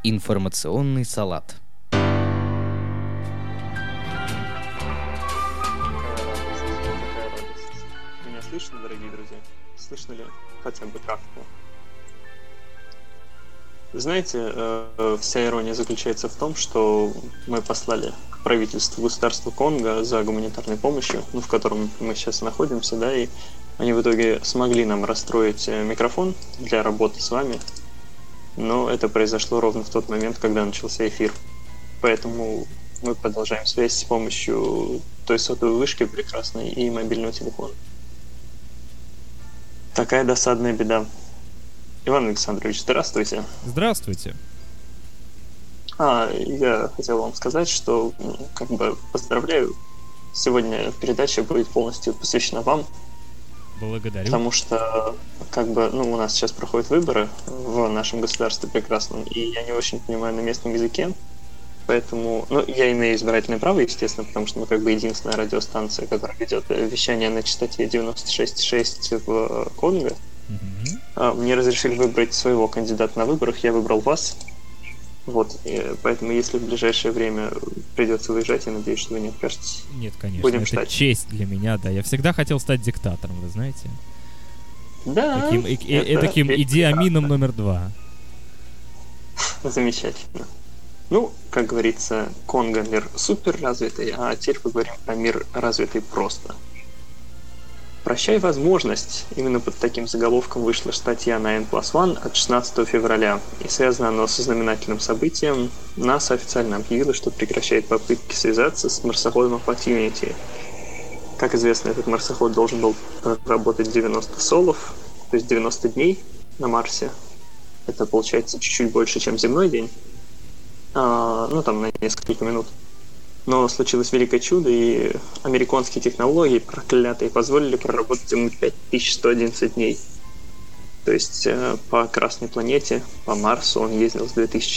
Информационный салат. Какая радость. Меня слышно, дорогие друзья? Слышно ли хотя бы как-то? Знаете, вся ирония заключается в том, что мы послали к правительству государства Конго за гуманитарной помощью, в котором мы сейчас находимся, да, и они в итоге смогли нам расстроить микрофон для работы с вами, но это произошло ровно в тот момент, когда начался эфир. Поэтому мы продолжаем связь с помощью той сотовой вышки прекрасной и мобильного телефона. Такая досадная беда. Иван Александрович, здравствуйте. Здравствуйте. Я хотел вам сказать, что поздравляю. Сегодня передача будет полностью посвящена вам. Благодарю. Потому что у нас сейчас проходят выборы в нашем государстве прекрасном, и я не очень понимаю на местном языке. Поэтому, я имею избирательное право, естественно, потому что мы единственная радиостанция, которая ведет вещание на частоте 96,6 в Конго. Мне разрешили выбрать своего кандидата на выборах, я выбрал вас. Поэтому, если в ближайшее время придется выезжать, я надеюсь, что вы не откажетесь. Нет, конечно, будем это ждать. Честь для меня, да. Я всегда хотел стать диктатором, вы знаете. Да. Таким Иди Амином номер 2. Замечательно. Как говорится, Конго мир супер развитый, а теперь поговорим про мир развитый просто. Прощай возможность. Именно под таким заголовком вышла статья на N+1 от 16 февраля. И связано оно со знаменательным событием. НАСА официально объявила, что прекращает попытки связаться с марсоходом Opportunity. Как известно, этот марсоход должен был работать 90 солов, то есть 90 дней на Марсе. Это получается чуть-чуть больше, чем земной день. На несколько минут. Но случилось великое чудо, и американские технологии, проклятые, позволили проработать ему 5111 дней. То есть по Красной планете, по Марсу он ездил с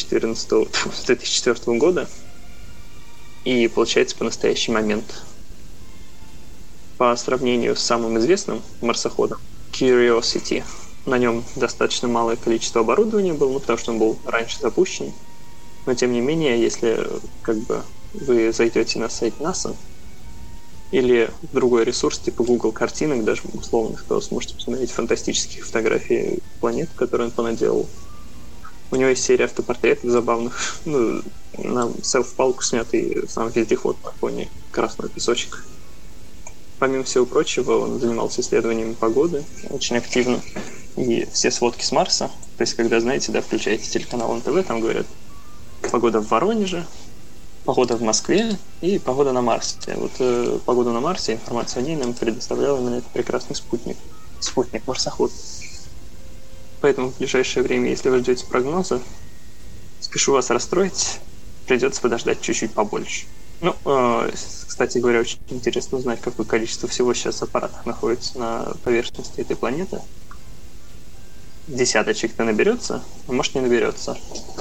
2004 года. И получается по настоящий момент. По сравнению с самым известным марсоходом, Curiosity, на нем достаточно малое количество оборудования было, потому что он был раньше запущен. Но тем не менее, если вы зайдете на сайт НАСА или в другой ресурс типа Google картинок, даже условных, то сможете посмотреть фантастические фотографии планет, которые он понаделал. У него есть серия автопортретов забавных. На селф-палку снятый сам вездеход на фоне красного песочка. Помимо всего прочего, он занимался исследованиями погоды очень активно. И все сводки с Марса, то есть когда, знаете, включаете телеканал НТВ, там говорят погода в Воронеже, погода в Москве и погода на Марсе. Погоду на Марсе, информацию о ней нам предоставлял именно этот прекрасный спутник-марсоход. Поэтому в ближайшее время, если вы ждете прогноза, спешу вас расстроить, придется подождать чуть-чуть побольше. Кстати говоря, очень интересно узнать, какое количество всего сейчас аппаратов находится на поверхности этой планеты. Десяточек-то наберется, а может не наберется.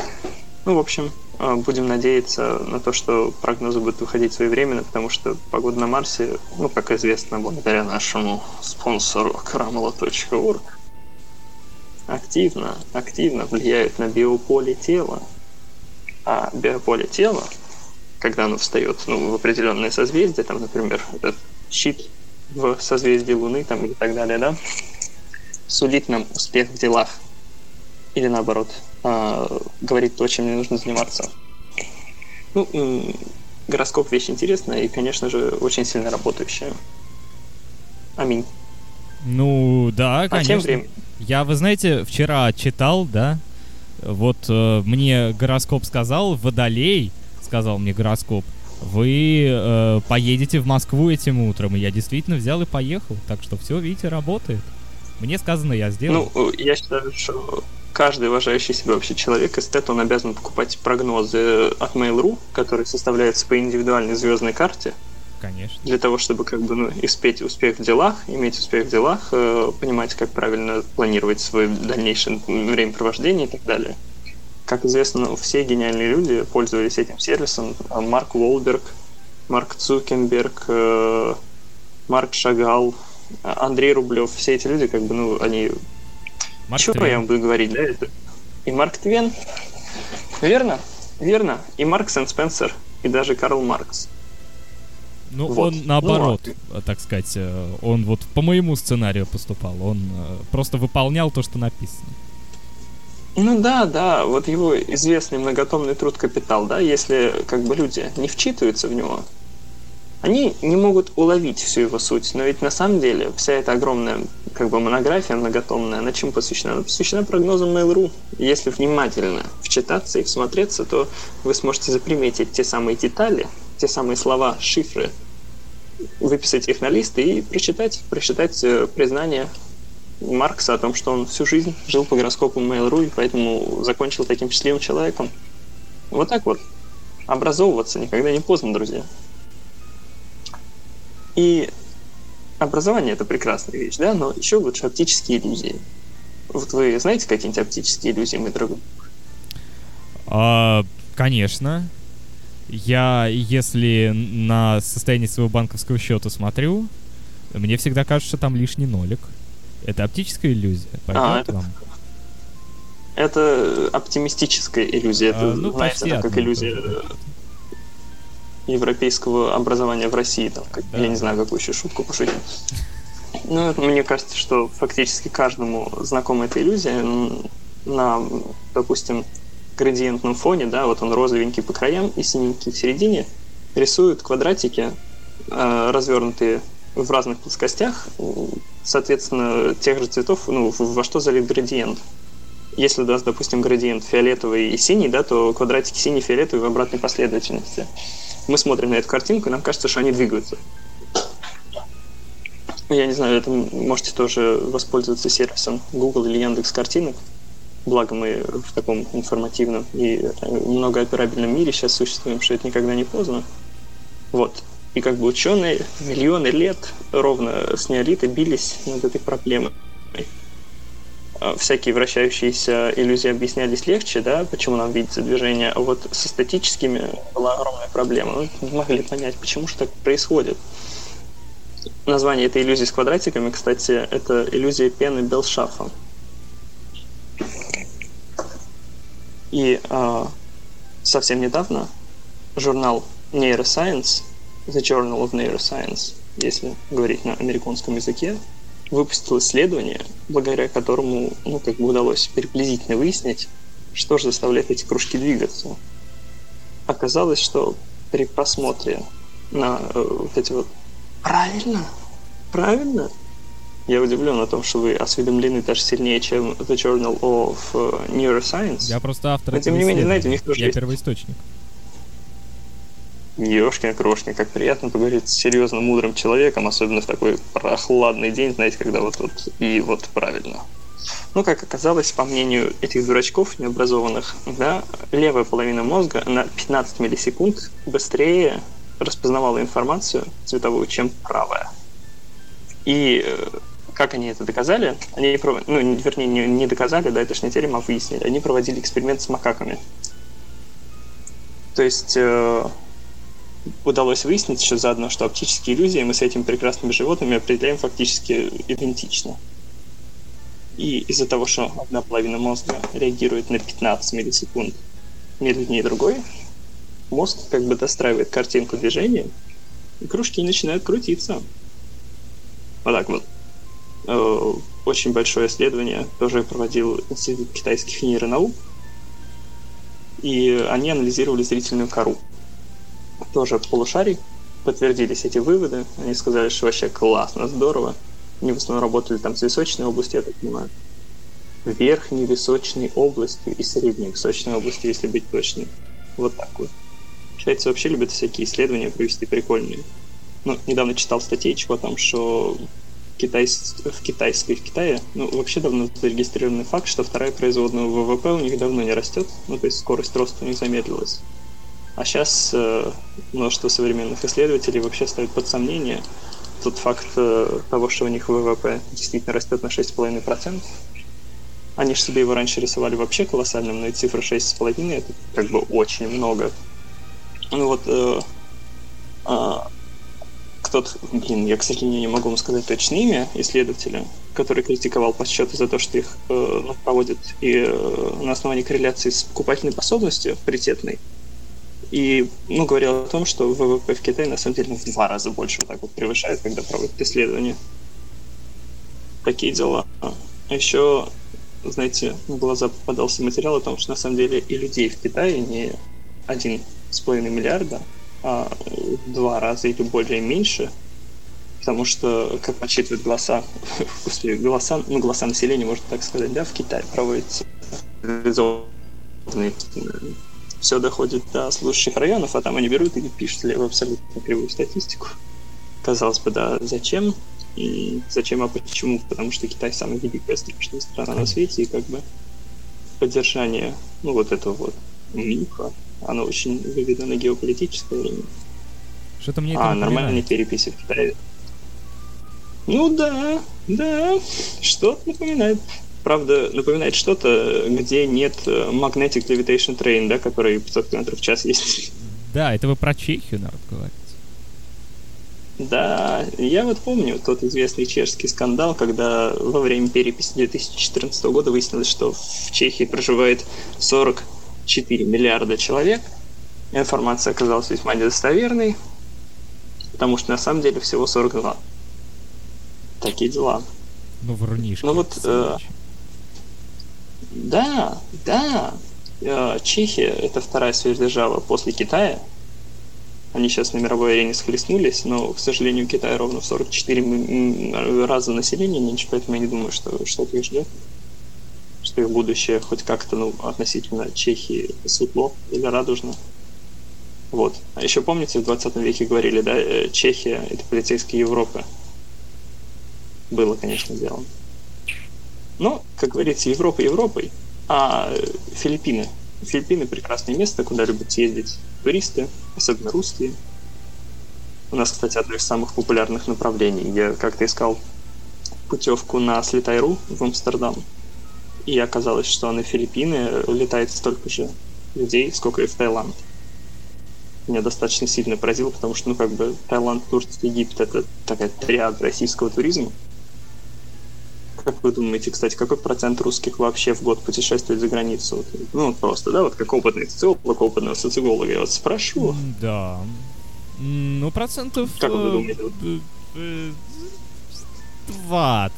Будем надеяться на то, что прогнозы будут выходить своевременно, потому что погода на Марсе, как известно, благодаря нашему спонсору kramala.org, активно влияет на биополе тела. А биополе тела, когда оно встает в определенное созвездие, например, этот щит в созвездии Луны и так далее, да, сулит нам успех в делах. Или наоборот, говорит то, чем не нужно заниматься. Гороскоп — вещь интересная и, конечно же, очень сильно работающая. Аминь. Да, конечно. А тем временем... Вы знаете, вчера читал, да, мне гороскоп сказал, Водолей сказал мне гороскоп, вы поедете в Москву этим утром, и я действительно взял и поехал, так что все, видите, работает. Мне сказано, я сделал. Я считаю, что каждый уважающий себя вообще человек, эстет, он обязан покупать прогнозы от Mail.ru, которые составляются по индивидуальной звездной карте. Конечно. Для того, чтобы иметь успех в делах, понимать, как правильно планировать свое дальнейшее времяпровождение и так далее. Как известно, все гениальные люди пользовались этим сервисом. Марк Уолберг, Марк Цукерберг, Марк Шагал, Андрей Рублев, все эти люди, они... Чего я вам буду говорить, да? И Марк Твен. Верно, верно. И Маркс и Спенсер, и даже Карл Маркс. Ну, Вот. он наоборот, так сказать, он вот по моему сценарию поступал. Он просто выполнял то, что написано. Ну да, вот его известный многотомный труд «Капитал», да, если как бы люди не вчитываются в него, они не могут уловить всю его суть. Но ведь на самом деле вся эта огромная как бы монография многотомная, она чем посвящена? Она посвящена прогнозам Mail.ru. Если внимательно вчитаться и всмотреться, то вы сможете заприметить те самые детали, те самые слова, шифры, выписать их на лист и прочитать признание Маркса о том, что он всю жизнь жил по гороскопу Mail.ru и поэтому закончил таким счастливым человеком. Вот так вот. Образовываться никогда не поздно, друзья. И образование — это прекрасная вещь, да, но еще лучше оптические иллюзии. Вот вы знаете какие-нибудь оптические иллюзии, мой дорогой? Конечно. Я, если на состояние своего банковского счета смотрю, мне всегда кажется, что там лишний нолик. Это оптическая иллюзия. Пойдет вам? Это оптимистическая иллюзия. Это, ну, знаете, это как иллюзия европейского образования в России. Там, да. Я не знаю, какую еще шутку пошутить. Ну, мне кажется, что фактически каждому знакома эта иллюзия. На, допустим, градиентном фоне, да, вот он розовенький по краям и синенький в середине, рисуют квадратики, развернутые в разных плоскостях, соответственно, тех же цветов, ну, во что залит градиент. Если у нас, допустим, градиент фиолетовый и синий, да, то квадратики синий и фиолетовый в обратной последовательности. Мы смотрим на эту картинку, и нам кажется, что они двигаются. Я не знаю, это можете тоже воспользоваться сервисом Google или Яндекс картинок. Благо мы в таком информативном и многооперабельном мире сейчас существуем, что это никогда не поздно. Вот. И как бы ученые миллионы лет ровно с неолита бились над этой проблемой. Всякие вращающиеся иллюзии объяснялись легче, да, почему нам видится движение, а вот со статическими была огромная проблема. Мы не могли понять, почему же так происходит. Название этой иллюзии с квадратиками, кстати, это иллюзия пены Белшафа. И совсем недавно журнал Neuroscience, The Journal of Neuroscience, если говорить на американском языке, выпустил исследование, благодаря которому, ну, как бы удалось приблизительно выяснить, что же заставляет эти кружки двигаться. Оказалось, что при просмотре на вот эти вот... Правильно? Я удивлен о том, что вы осведомлены даже сильнее, чем The Journal of Neuroscience. Я просто автор. Но тем не менее, знаете, у них тоже есть... первоисточник. Ёшкин-крошкин, как приятно поговорить с серьезно мудрым человеком, особенно в такой прохладный день, знаете, когда вот и вот правильно. Ну, как оказалось, по мнению этих дурачков необразованных, да, левая половина мозга на 15 миллисекунд быстрее распознавала информацию цветовую, чем правая. И как они это доказали? Они, ну, вернее, не доказали, да, это ж не теорема, а выяснили. Они проводили эксперимент с макаками. То есть удалось выяснить еще заодно, что оптические иллюзии мы с этими прекрасными животными определяем фактически идентично. И из-за того, что одна половина мозга реагирует на 15 миллисекунд медленнее другой, мозг как бы достраивает картинку движения, и кружки начинают крутиться. Вот так вот. Очень большое исследование тоже проводил Институт китайских нейронаук, и они анализировали зрительную кору. Тоже полушарий, подтвердились эти выводы, они сказали, что вообще классно, здорово. Они в основном работали там с височной областью, я так понимаю. Верхней височной областью и средней височной областью, если быть точным. Вот так вот. Китайцы вообще любят всякие исследования провести прикольные. Ну, недавно читал статейку о том, что в Китае, ну, вообще давно зарегистрированный факт, что вторая производная ВВП у них давно не растет, ну, то есть скорость роста у них замедлилась. А сейчас множество современных исследователей вообще ставят под сомнение тот факт того, что у них ВВП действительно растет на 6,5%. Они же себе его раньше рисовали вообще колоссальным, но и цифра 6,5% это как бы очень много. Ну вот кто-то, я, к сожалению, не могу вам сказать точное имя исследователя, который критиковал подсчеты за то, что их проводят и на основании корреляции с покупательной способностью паритетной. И говорил о том, что ВВП в Китае на самом деле в 2 раза больше вот так вот превышает, когда проводят исследования. Такие дела. А еще, знаете, на глаза попадался материал о том, что на самом деле и людей в Китае не 1,5 миллиарда, а в 2 раза или более меньше, потому что, как подсчитывают голоса населения, можно так сказать, да, в Китае проводятся все доходит до служащих районов, а там они берут и пишут абсолютно кривую статистику. Казалось бы, да, зачем? Зачем, а почему? Потому что Китай самая великая, страшная страна на свете, и как бы поддержание, вот этого вот мифа, оно очень выгодно на геополитическое время. Что-то мне это нормальные переписи в Китае. Да, что-то напоминает. Правда, напоминает что-то, где нет Magnetic Levitation Train, да, который 500 км в час есть. Да, это вы про Чехию, народ, говорите. Да, я вот помню тот известный чешский скандал, когда во время переписи 2014 года выяснилось, что в Чехии проживает 44 миллиарда человек. Информация оказалась весьма недостоверной, потому что на самом деле всего 42. Такие дела. Врунишки. Да. Чехия — это вторая сверхдержава после Китая. Они сейчас на мировой арене схлестнулись, но, к сожалению, Китай ровно в 44 раза населения меньше, поэтому я не думаю, что что-то их ждет. Что их будущее хоть как-то, относительно Чехии светло или радужно. Вот. А еще помните, в 20 веке говорили, да, Чехия — это полицейская Европа. Было, конечно, дело. Но, как говорится, Европа Европой, а Филиппины. Филиппины — прекрасное место, куда любят ездить туристы, особенно русские. У нас, кстати, одно из самых популярных направлений. Я как-то искал путевку на Слетай.ру в Амстердам, и оказалось, что на Филиппины летает столько же людей, сколько и в Таиланд. Меня достаточно сильно поразило, потому что, Таиланд, Турция, Египет — это такая триада российского туризма. Как вы думаете, кстати, какой процент русских вообще в год путешествует за границу? Просто, да, как опытный социолог, опытного социолога, я спрошу. Да. Процентов... Как вы думаете? 20.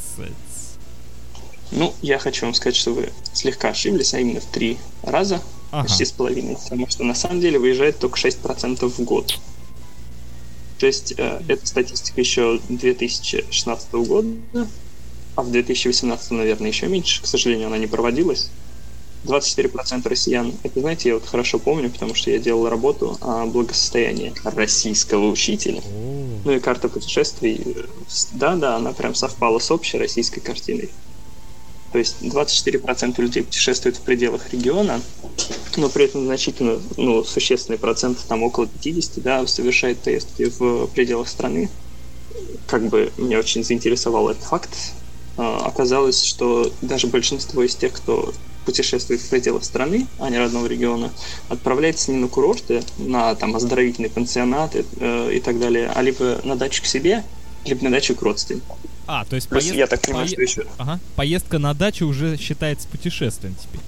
Я хочу вам сказать, что вы слегка ошиблись, а именно в 3 раза, почти с половиной, потому что на самом деле выезжает только 6% в год. То есть это статистика еще 2016 года, а в 2018, наверное, еще меньше. К сожалению, она не проводилась. 24% россиян. Это, знаете, я хорошо помню, потому что я делал работу о благосостоянии российского учителя. И карта путешествий, да, она прям совпала с общей российской картиной. То есть 24% людей путешествуют в пределах региона, но при этом значительно, существенный процент, там около 50, да, совершает поездки в пределах страны. Меня очень заинтересовал этот факт. Оказалось, что даже большинство из тех, кто путешествует в пределах страны, а не родного региона, отправляется не на курорты, на оздоровительные пансионаты и так далее, а либо на дачу к себе, либо на дачу к родственникам. То есть я так понимаю, что еще... Поездка на дачу уже считается путешествием теперь.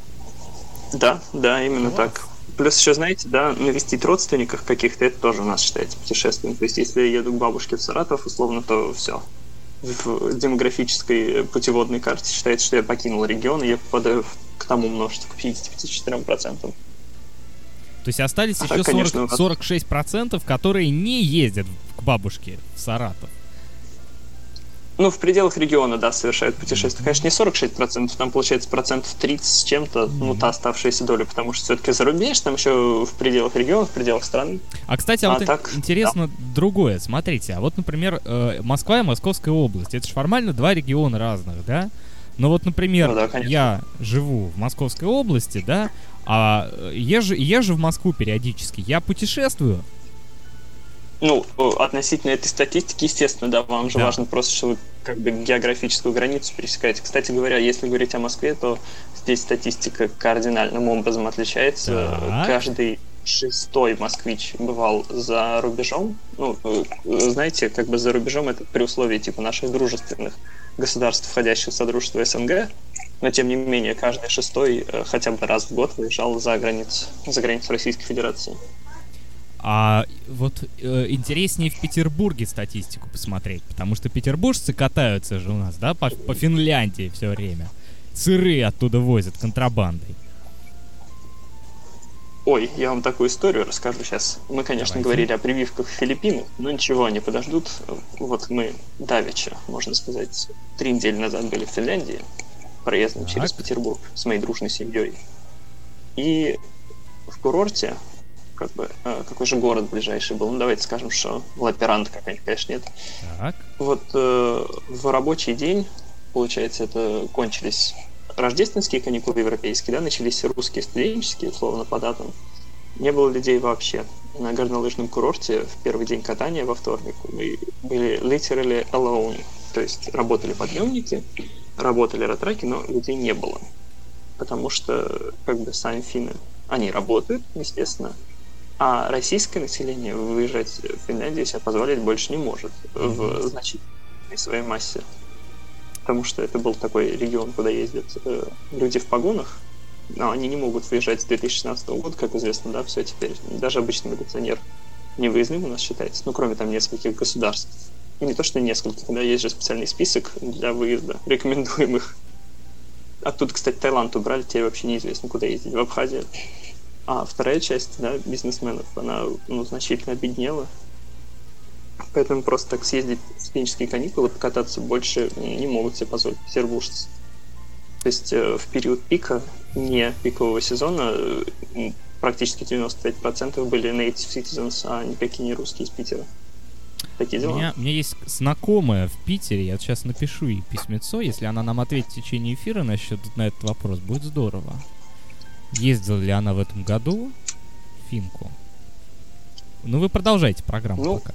Да, именно так. Плюс еще, знаете, да, навестить родственников каких-то, это тоже у нас считается путешествием. То есть если я еду к бабушке в Саратов, условно, то все. В демографической путеводной карте считается, что я покинул регион, и я попадаю к тому множеству, к 54%. То есть остались еще 46%, которые не ездят к бабушке в Саратов. В пределах региона, да, совершают путешествия. Конечно, не 46%, там получается 30% с чем-то, та оставшаяся доля, потому что все-таки за рубеж, там еще в пределах региона, в пределах страны. Кстати, интересно другое. Смотрите, например, Москва и Московская область, это же формально 2 региона разных, да? Но например, я живу в Московской области, да, а езжу в Москву периодически, я путешествую. Относительно этой статистики, естественно, да, вам же важно просто, что вы географическую границу пересекаете. Кстати говоря, если говорить о Москве, то здесь статистика кардинальным образом отличается. Каждый 6-й москвич бывал за рубежом. Знаете, за рубежом это при условии наших дружественных государств, входящих в Содружество СНГ, но тем не менее каждый шестой хотя бы раз в год выезжал за границу Российской Федерации. А вот интереснее в Петербурге статистику посмотреть, потому что петербуржцы катаются же у нас, да, по Финляндии все время. Сыры оттуда возят контрабандой. Ой, я вам такую историю расскажу сейчас. Мы, конечно, говорили о прививках в Филиппинах, но ничего, они подождут. Вот мы давеча, можно сказать, 3 недели назад были в Финляндии, проездом через Петербург с моей дружной семьей. И в курорте, какой же город ближайший был? Ну, давайте скажем, что Лаперант какая-нибудь, конечно, нет. Так. Вот в рабочий день, получается, это кончились рождественские каникулы европейские, да, начались русские студенческие, условно, по датам. Не было людей вообще. На горнолыжном курорте в первый день катания во вторник мы были literally alone. То есть работали подъемники, работали ратраки, но людей не было. Потому что, сами финны, они работают, естественно, а российское население выезжать в Финляндию себе позволить больше не может в значительной своей массе. Потому что это был такой регион, куда ездят люди в погонах, но они не могут выезжать с 2016 года, как известно, да, все теперь. Даже обычный милиционер невыездным у нас считается, ну, кроме там нескольких государств. И не то, что нескольких, да, есть же специальный список для выезда, рекомендуемых. Оттуда, кстати, Таиланд убрали, теперь вообще неизвестно, куда ездить, в Абхазию. А вторая часть, да, бизнесменов, она, значительно обеднела. Поэтому просто так съездить в студенческие каникулы, покататься больше не могут себе позволить петербуржцы. То есть в период пика, не пикового сезона, практически 95% были native citizens, а никакие не русские из Питера. Такие дела. У меня есть знакомая в Питере, я сейчас напишу ей письмецо, если она нам ответит в течение эфира на этот вопрос, будет здорово. Ездила ли она в этом году в Финку? Ну, вы продолжайте программу пока.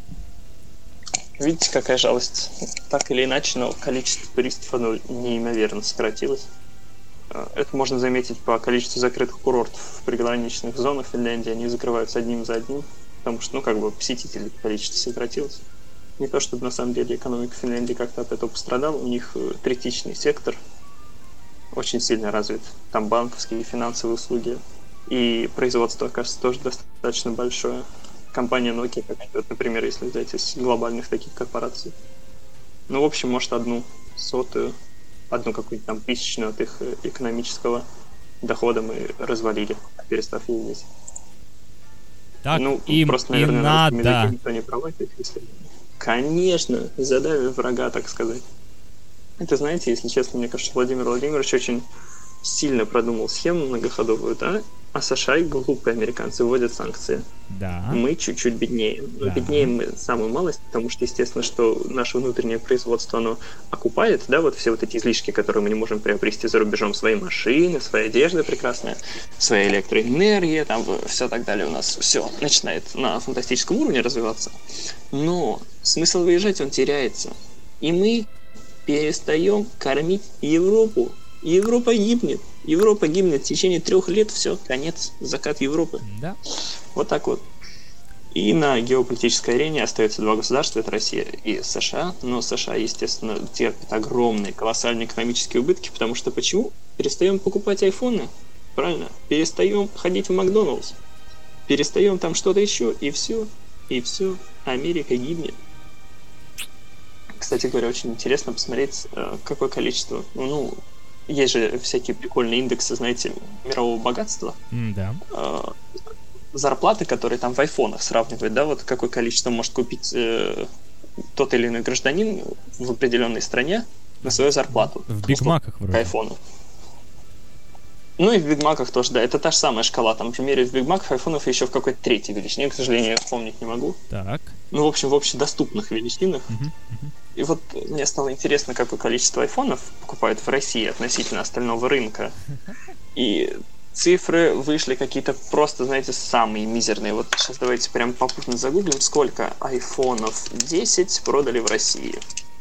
Видите, какая жалость. Так или иначе, но количество туристов, оно неимоверно сократилось. Это можно заметить по количеству закрытых курортов в приграничных зонах Финляндии. Они закрываются одним за одним, потому что, посетителей количество сократилось. Не то, чтобы на самом деле экономика Финляндии как-то от этого пострадала. У них третичный сектор очень сильно развит. Там банковские и финансовые услуги. И производство, кажется, тоже достаточно большое. Компания Nokia какая-то, например, если взять из глобальных таких корпораций. В общем, может, одну какую-нибудь там тысячную от их экономического дохода мы развалили, перестав ездить. Так им просто, наверное, на русском языке никто не проводит их исследований. Конечно, задавив врага, так сказать. Это, знаете, если честно, мне кажется, Владимир Владимирович очень сильно продумал схему многоходовую, да? А США и глупые американцы вводят санкции. Да. Мы чуть-чуть беднеем. Но беднеем мы самую малость, потому что, естественно, что наше внутреннее производство, оно окупает, да, вот все вот эти излишки, которые мы не можем приобрести за рубежом. Свои машины, своя одежда прекрасная, своя электроэнергия, там все так далее у нас. Все начинает на фантастическом уровне развиваться. Но смысл выезжать, он теряется. И мы перестаем кормить Европу. Европа гибнет. Европа гибнет в течение 3 лет, все, конец, закат Европы. Да. Вот так вот. И на геополитической арене остается 2 государства, это Россия и США. Но США, естественно, терпит огромные, колоссальные экономические убытки, потому что почему? Перестаем покупать айфоны, правильно? Перестаем ходить в Макдоналдс, перестаем там что-то еще, и все, Америка гибнет. Кстати говоря, очень интересно посмотреть, какое количество, есть же всякие прикольные индексы, знаете, мирового богатства. Да. Зарплаты, которые там в айфонах сравнивают, да, вот какое количество может купить тот или иной гражданин в определенной стране на свою зарплату. В Биг Маках вроде. К айфону. И в Биг Маках тоже, да. Это та же самая шкала. Там, например, в Биг Маках айфонов еще в какой-то 3-й величине. К сожалению, я вспомнить не могу. Так. В общем, в общедоступных величинах. И вот мне стало интересно, какое количество айфонов покупают в России относительно остального рынка. И цифры вышли какие-то просто, знаете, самые мизерные. Вот сейчас давайте прям попутно загуглим, сколько айфонов 10 продали в России.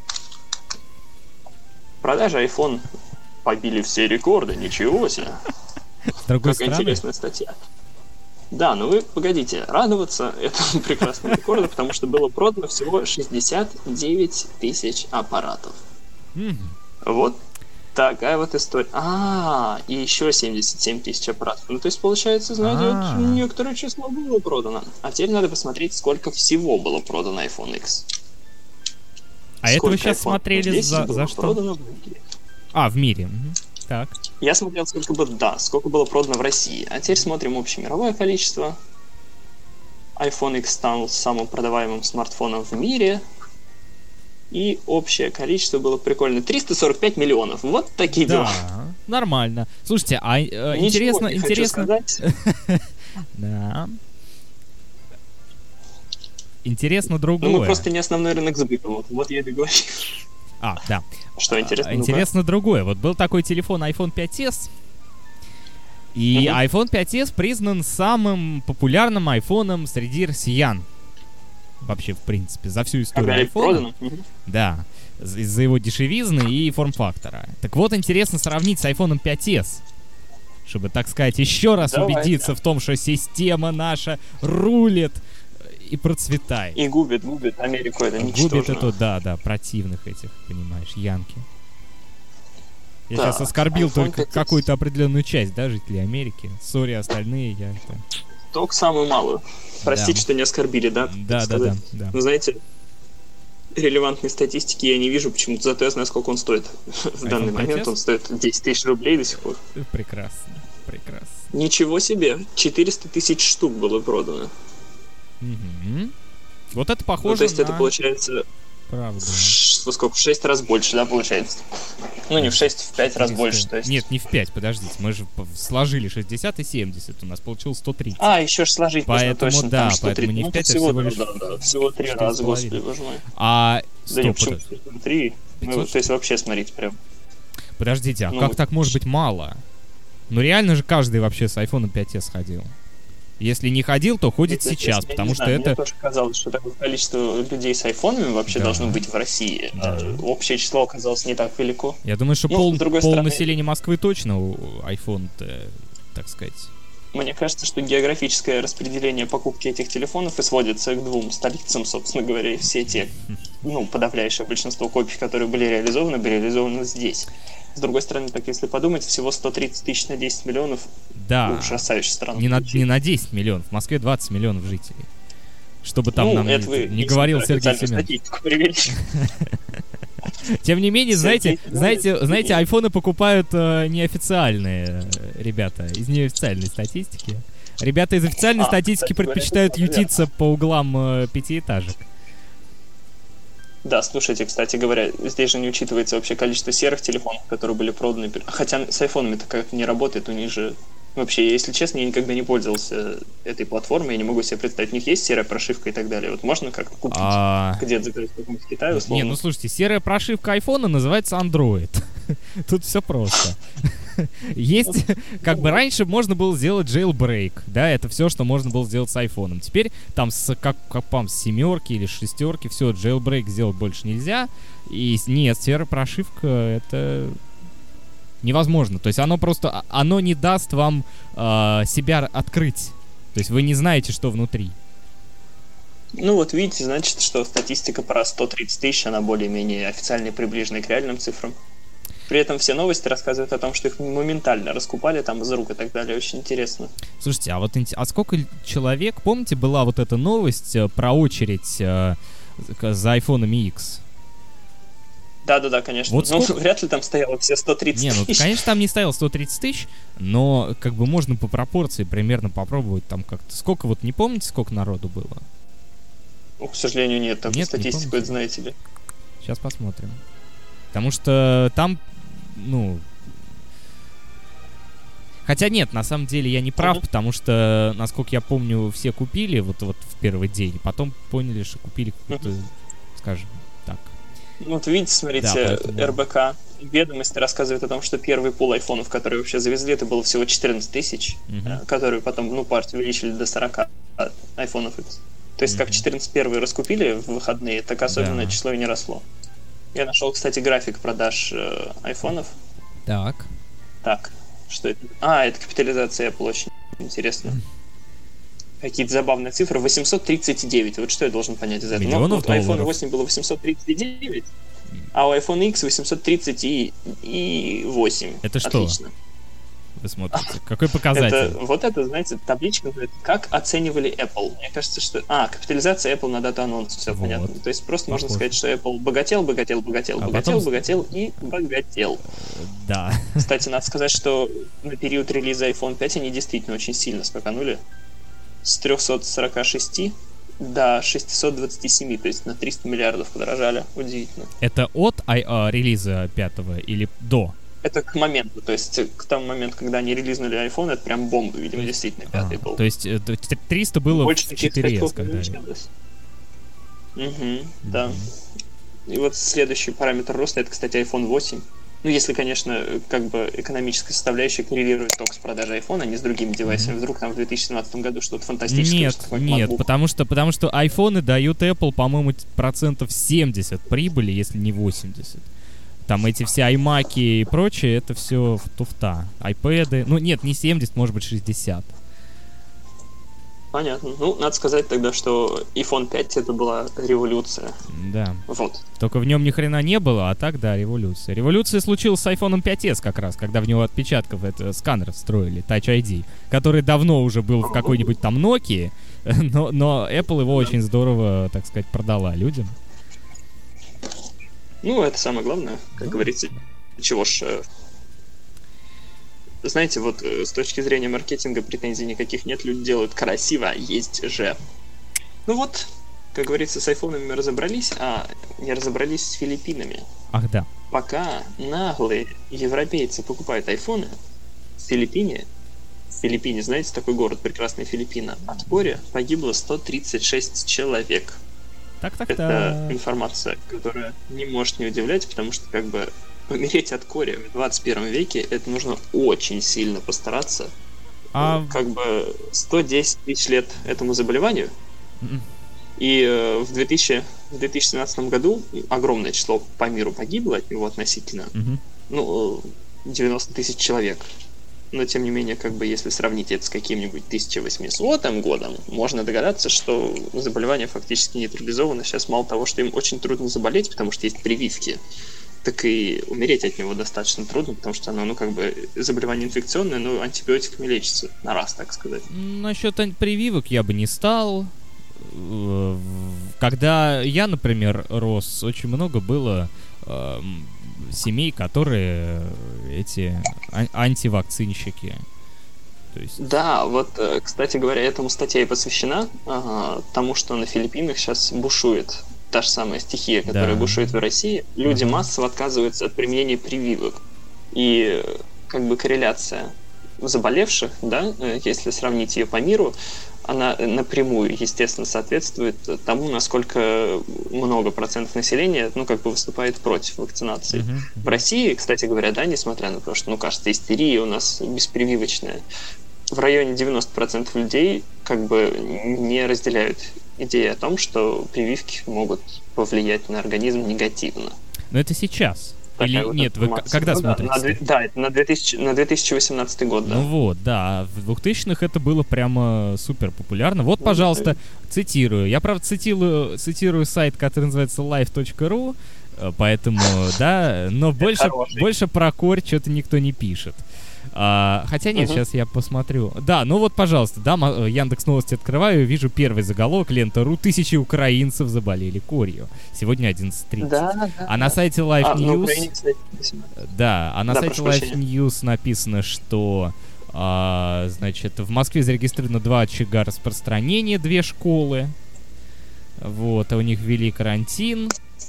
Продажи iPhone побили все рекорды, ничего себе. С другой стороны, интересная статья. Да, вы погодите, радоваться этому прекрасному рекорду, потому что было продано всего 69 тысяч аппаратов. Вот такая вот история. И еще 77 тысяч аппаратов. Ну, то есть, получается, знаете, вот некоторое число было продано. А теперь надо посмотреть, сколько всего было продано iPhone X. А это вы сейчас смотрели за что? Продано в мире. В мире. Так. Я смотрел, сколько было продано в России. А теперь смотрим общемировое количество. iPhone X стал самым продаваемым смартфоном в мире. И общее количество было прикольно. 345 миллионов. Вот такие дела. Да, нормально. Слушайте, интересно... Да. Интересно другое. Мы просто не основной рынок сбыта. Вот я и говорю. Да. Что интересно? Интересно другое. Вот был такой телефон iPhone 5s. И iPhone 5s признан самым популярным айфоном среди россиян. Вообще, в принципе, за всю историю айфона. Да. Из-за его дешевизны и форм-фактора. Так вот, интересно сравнить с iPhone 5s. Чтобы, так сказать, еще раз убедиться в том, что система наша рулит и процветает. И губит Америку, это ничтожно. Губит это, противных этих, понимаешь, янки. Я сейчас оскорбил только какую-то определенную часть, жителей Америки. Сори, остальные я это... Только самую малую. Простите, что не оскорбили, да? Да. Ну, знаете, релевантной статистики я не вижу почему-то, зато я знаю, сколько он стоит. В данный момент он стоит 10 тысяч рублей до сих пор. Прекрасно. Ничего себе, 400 тысяч штук было продано. Вот это похоже то есть это получается... Правда. В 6 раз больше, да, получается? Ну, не в 6, в 5 раз больше, то есть. Нет, не в 5, подождите. Мы же сложили 60 и 70. У нас получилось 130. еще же сложить поэтому, можно точно. Да, поэтому не в 5, а всего лишь... всего 3 раза, господи, боже мой. Стоп, почему 3? То есть вообще, смотрите, прям. Подождите, как так может быть мало? Ну, реально же каждый вообще с iPhone 5s ходил. Если не ходил, то ходит сейчас, потому что это... Мне тоже казалось, что такое количество людей с айфонами вообще должно быть в России. Общее число оказалось не так велико. Я думаю, что пол населения Москвы точно у iPhone-то, так сказать. Мне кажется, что географическое распределение покупки этих телефонов и сводится к 2 столицам, собственно говоря, и все те, подавляющее большинство копий, которые были реализованы здесь. С другой стороны, так если подумать, всего 130 тысяч на 10 миллионов. Да. Ужасающая страна. Не на 10 миллионов. В Москве 20 миллионов жителей. Чтобы там нам не говорил Сергей Семенович. Тем не менее, знаете, айфоны покупают неофициальные ребята из неофициальной статистики. Ребята из официальной статистики предпочитают ютиться по углам пятиэтажек. Да, слушайте, кстати говоря, здесь же не учитывается вообще количество серых телефонов, которые были проданы. Хотя с айфонами-то как не работает, у них же... Вообще, если честно, я никогда не пользовался этой платформой, я не могу себе представить, у них есть серая прошивка и так далее. Вот можно как-то купить, где-то заказать в каком-то Китае, условно? Не, слушайте, серая прошивка айфона называется Android. Тут все просто. Есть, раньше можно было сделать jailbreak, да, это все, что можно было сделать с айфоном. Теперь там с 7 или 6 все, jailbreak сделать больше нельзя. И нет, серая прошивка это невозможно. То есть оно не даст вам себя открыть. То есть вы не знаете, что внутри. Ну вот видите, значит, что статистика про 130 тысяч, она более-менее официально приближена к реальным цифрам. При этом все новости рассказывают о том, что их моментально раскупали там из рук и так далее. Очень интересно. Слушайте, а сколько человек... Помните, была вот эта новость про очередь за iPhone X? Да, конечно. Вот вряд ли там стояло все 130 тысяч. Конечно, там не стояло 130 тысяч, но можно по пропорции примерно попробовать там как-то. Сколько, не помните, сколько народу было? К сожалению, нет. Такую статистику, это знаете ли. Сейчас посмотрим. Потому что там, Хотя нет, на самом деле я не прав, потому что, насколько я помню, все купили вот в первый день, потом поняли, что купили какую-то, скажем так. Вот видите, смотрите, РБК ведомости рассказывают о том, что первый пул айфонов, которые вообще завезли, это было всего 14 тысяч, которые потом, партию увеличили до 40 айфонов. То есть как 14 первые раскупили в выходные, так особенно число и не росло. Я нашел, кстати, график продаж айфонов. Так, что это? Это капитализация Apple, очень интересно. Какие-то забавные цифры. 839. Вот что я должен понять из этого? Миллионов долларов. iPhone 8 было 839. А у iPhone X 830 и 8. Это что? Отлично. Вы смотрите. Какой показатель? Это, знаете, табличка говорит, как оценивали Apple. Мне кажется, что... капитализация Apple на дату анонса, все понятно. То есть просто можно сказать, что Apple богател и богател. Да. Кстати, надо сказать, что на период релиза iPhone 5 они действительно очень сильно скаканули. С 346 до 627, то есть на 300 миллиардов подорожали. Удивительно. Это от релиза 5 или до? Это к моменту, то есть к тому моменту, когда они релизнули iPhone, это прям бомба, видимо, действительно, 5-й был. То есть 300 было больше в 4S, когда... Да. И вот следующий параметр роста, это, кстати, iPhone 8. Ну, если, конечно, как бы экономическая составляющая коррелирует только с продажей iPhone, а не с другими девайсами. Вдруг там в 2017 году что-то фантастическое. Нет, потому что айфоны дают Apple, по-моему, 70% прибыли, если не 80%. Там эти все iMac и прочее, это все туфта. iPad'ы, ну нет, не 70, может быть 60. Понятно. Ну, надо сказать тогда, что iPhone 5 это была революция. Да. Вот. Только в нем ни хрена не было, а так, да, революция. Революция случилась с iPhone 5s как раз, когда в него отпечатков сканер встроили, Touch ID, который давно уже был в какой-нибудь там Nokia, но Apple его очень здорово, так сказать, продала людям. Ну, это самое главное, как говорится. Чего ж... Знаете, вот с точки зрения маркетинга претензий никаких нет, люди делают красиво, есть же. Ну вот, как говорится, с айфонами мы разобрались, а не разобрались с Филиппинами. Ах, да. Пока наглые европейцы покупают айфоны, в Филиппине, знаете, такой город, прекрасный Филиппина, от кори погибло 136 человек. Это информация, которая не может не удивлять, потому что как бы помереть от кори в 21 веке, это нужно очень сильно постараться. Как бы 110 тысяч лет этому заболеванию. И в 2017 году огромное число по миру погибло от него относительно. 90 тысяч человек. Но, тем не менее, как бы, если сравнить это с каким-нибудь 1800 годом, можно догадаться, что заболевание фактически нейтрализовано. Сейчас мало того, что им очень трудно заболеть, потому что есть прививки, так и умереть от него достаточно трудно, потому что оно, заболевание инфекционное, но антибиотиками лечится на раз, так сказать. Насчет прививок я бы не стал. Когда я, например, рос, очень много было семей, которые эти антивакцинщики. То есть... Да, вот, кстати говоря, этому статья и посвящена тому, что на Филиппинах сейчас бушует та же самая стихия, которая бушует в России. Люди массово отказываются от применения прививок. И как бы корреляция заболевших, да, если сравнить ее по миру, она напрямую, естественно, соответствует тому, насколько много процентов населения, выступает против вакцинации. В России, кстати говоря, да, несмотря на то, что, кажется, истерия у нас беспрививочная, в районе 90% людей не разделяют идею о том, что прививки могут повлиять на организм негативно. Но это сейчас. Или вот нет, вы когда смотрите? Это на 2018 год, да. Ну вот, да. В 2000-х это было прямо супер популярно. Вот, пожалуйста, цитирую. Я, правда, цитирую сайт, который называется live.ru, поэтому, да, но больше про корь что-то никто не пишет. Хотя нет, сейчас я посмотрю. Да, ну вот, пожалуйста, да, Яндекс.Новости открываю, вижу первый заголовок, Лента.ру: 1000 украинцев заболели корью. Сегодня 11:30. Да. А на сайте Life News... на сайте Life News написано, что в Москве зарегистрировано 2 очага распространения, 2 школы. Вот, а у них ввели карантин.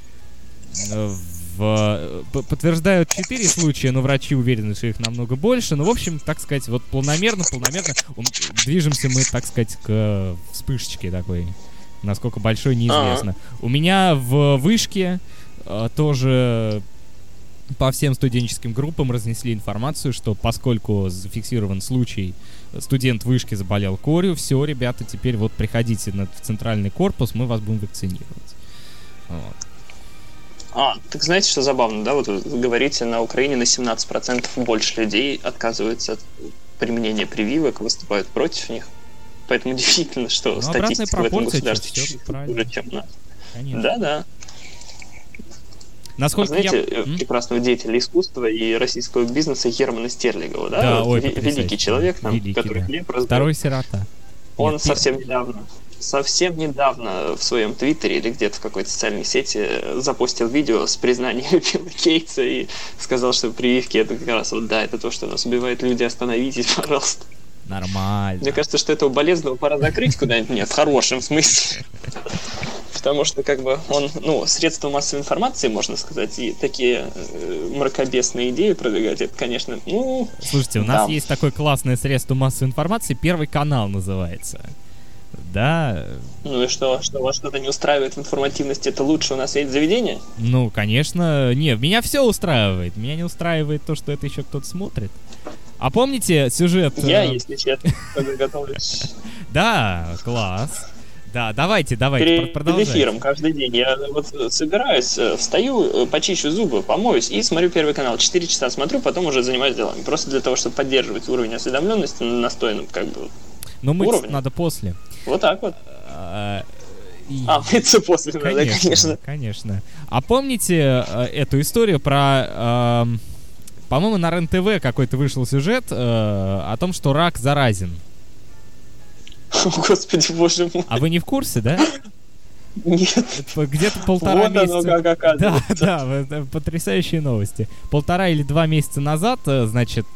Подтверждают 4 случая, но врачи уверены, что их намного больше. Ну, в общем, так сказать, вот планомерно движемся мы, так сказать, к вспышечке такой. Насколько большой, неизвестно. У меня в вышке тоже по всем студенческим группам разнесли информацию, что поскольку зафиксирован случай, студент вышки заболел корью, все, ребята, теперь вот приходите в центральный корпус, мы вас будем вакцинировать. Вот. Так знаете, что забавно, да? Вот вы говорите, на Украине на 17% больше людей отказываются от применения прививок, выступают против них. Поэтому удивительно, что статистика в этом государстве чуть хуже, чем у нас. Конечно. Да. Насколько знаете, я... прекрасного деятеля искусства и российского бизнеса Германа Стерлигова, да? Да, вот ой, великий человек, там, великий, который да. хлеб раздает. Второй сирота. Он Нет, совсем недавно в своем твиттере или где-то в какой-то социальной сети запостил видео с признанием Билла Гейтса и сказал, что прививки это как раз вот да, это то, что нас убивает, люди, остановитесь, пожалуйста. Нормально. Мне кажется, что этого болезного пора закрыть куда-нибудь, нет, в хорошем смысле. Потому что, как бы, он, средства массовой информации, можно сказать, и такие мракобесные идеи продвигать, это, конечно, Слушайте, у нас есть такое классное средство массовой информации, Первый канал называется. Да. Ну и что? Что вас что-то не устраивает в информативности? Это лучше у нас есть заведение? Ну, конечно. Не, меня все устраивает. Меня не устраивает то, что это еще кто-то смотрит. А помните сюжет? Я, если честно, готовлюсь. Да, класс. Да, давайте, продолжайте. Перед эфиром каждый день я вот собираюсь, встаю, почищу зубы, помоюсь и смотрю Первый канал. 4 часа смотрю, потом уже занимаюсь делами. Просто для того, чтобы поддерживать уровень осведомленности на настойном, как бы, мыться надо после. Вот так вот. Мыться после, конечно. Конечно. А помните эту историю про... по-моему, на РЕН-ТВ какой-то вышел сюжет о том, что рак заразен. Господи, боже мой. А вы не в курсе, да? Нет. Где-то 1,5 месяца... Вот оно как оказывается. Да, потрясающие новости. 1,5 или 2 месяца назад, значит...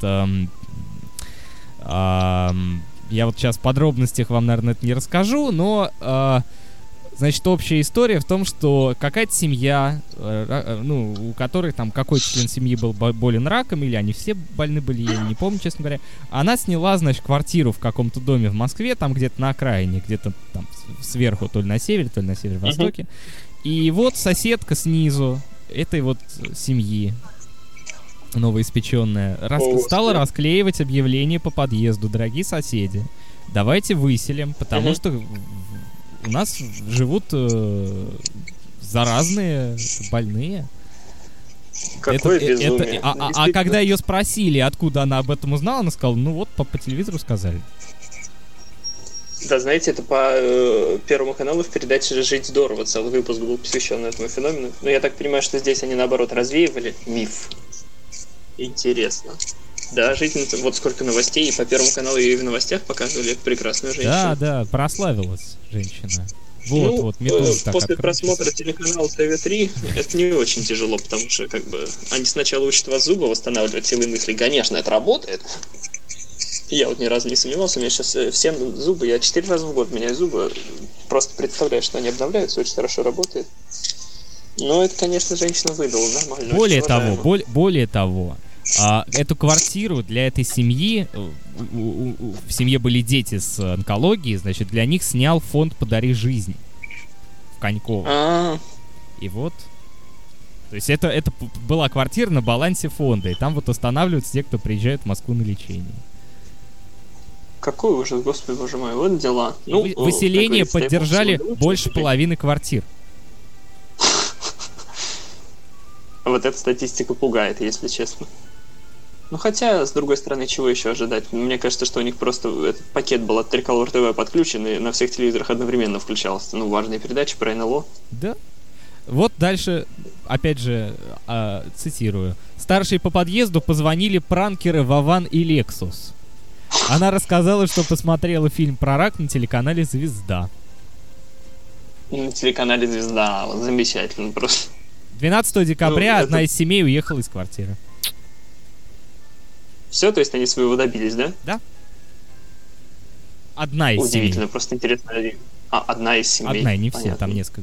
я вот сейчас в подробностях вам, наверное, это не расскажу, но, значит, общая история в том, что какая-то семья, у которой там какой-то член семьи был болен раком, или они все больны были, я не помню, честно говоря, она сняла, значит, квартиру в каком-то доме в Москве, там где-то на окраине, где-то там сверху, то ли на севере, то ли на северо-востоке. И вот соседка снизу этой вот семьи, новоиспеченная, стала расклеивать объявления по подъезду. Дорогие соседи, давайте выселим, потому что у нас живут заразные, больные. Какое безумие. А когда ее спросили, откуда она об этом узнала, она сказала, по телевизору сказали. Да, знаете, это по Первому каналу в передаче «Жить здорово» целый выпуск был посвящен этому феномену. Но я так понимаю, что здесь они, наоборот, развеивали миф. Интересно. Да, жительница, вот сколько новостей, и по Первому каналу ее в новостях показывали прекрасную женщину. Да, прославилась женщина. Медуза после просмотра телеканала ТВ-3 это не очень тяжело, потому что, как бы, они сначала учат вас зубы восстанавливать, силой мысли. Конечно, это работает. Я вот ни разу не сомневался, у меня сейчас все зубы, я 4 раза в год меняю зубы, просто представляю, что они обновляются, очень хорошо работает. Но это, конечно, женщина выдала нормально. Более того, эту квартиру для этой семьи, в семье были дети с онкологией, значит, для них снял фонд «Подари жизнь» в Коньково. И вот, то есть это была квартира на балансе фонда, и там вот останавливаются те, кто приезжает в Москву на лечение. Какой ужас, господи, боже мой, вот дела. Выселение поддержали больше половины квартир. Вот эта статистика пугает, если честно. Хотя, с другой стороны, чего еще ожидать? Мне кажется, что у них просто этот пакет был от Триколор ТВ подключен, и на всех телевизорах одновременно включался. Важные передачи про НЛО. Да. Вот дальше, опять же, цитирую. Старшие по подъезду позвонили пранкеры Вован и Лексус. Она рассказала, что посмотрела фильм про рак на телеканале «Звезда». На телеканале «Звезда», вот замечательно просто. 12 декабря одна из семей уехала из квартиры. Все, то есть они своего добились, да? Да. Одна из семей. Удивительно, просто интересно. Одна из семей. Одна, не все, там несколько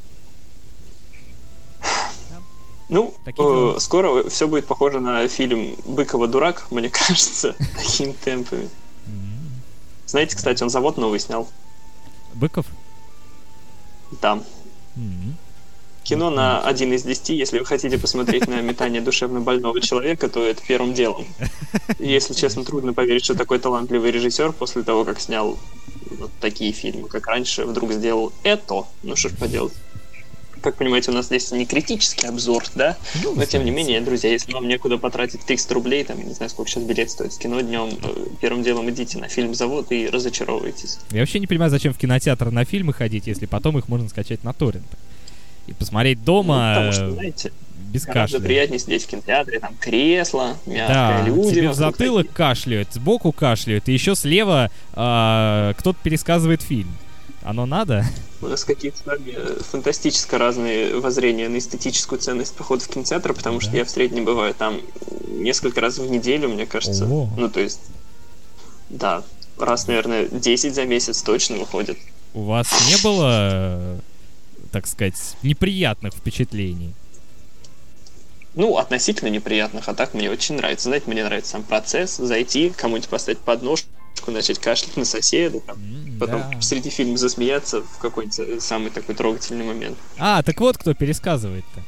было. Скоро все будет похоже на фильм «Быкова дурак», мне кажется, такими темпами. Знаете, кстати, он завод новый снял. Быков? Да. Кино на 1 из 10, если вы хотите посмотреть на метание душевно больного человека, то это первым делом. Если честно, трудно поверить, что такой талантливый режиссер после того, как снял вот такие фильмы, как раньше, вдруг сделал это. Что ж поделать. Как понимаете, у нас здесь не критический обзор, да? Но тем не менее, друзья, если вам некуда потратить 300 рублей, там, я не знаю, сколько сейчас билет стоит в кино днем, первым делом идите на фильм «Завод» и разочаровывайтесь. Я вообще не понимаю, зачем в кинотеатр на фильмы ходить, если потом их можно скачать на торрентах. И посмотреть дома Потому что, знаете, без гораздо кашля. приятнее сидеть в кинотеатре, там кресло, мягкое, Да, люди. тебе в вокруг затылок такие. кашляют, сбоку кашляют, и еще слева кто-то пересказывает фильм. Оно надо? У нас какие-то с вами фантастически разные воззрения на эстетическую ценность похода в кинотеатр, потому что Да. я в среднем бываю там несколько раз в неделю, мне кажется. Ого. Ну, то есть, да, раз, наверное, 10 за месяц точно выходит. У вас не было, так сказать, неприятных впечатлений? Ну, относительно неприятных, а так мне очень нравится. Знаете, мне нравится сам процесс, зайти, кому-нибудь поставить подножку, начать кашлять на соседа, там, потом Да. посреди фильма засмеяться в какой-нибудь самый такой трогательный момент. А, так вот кто пересказывает-то.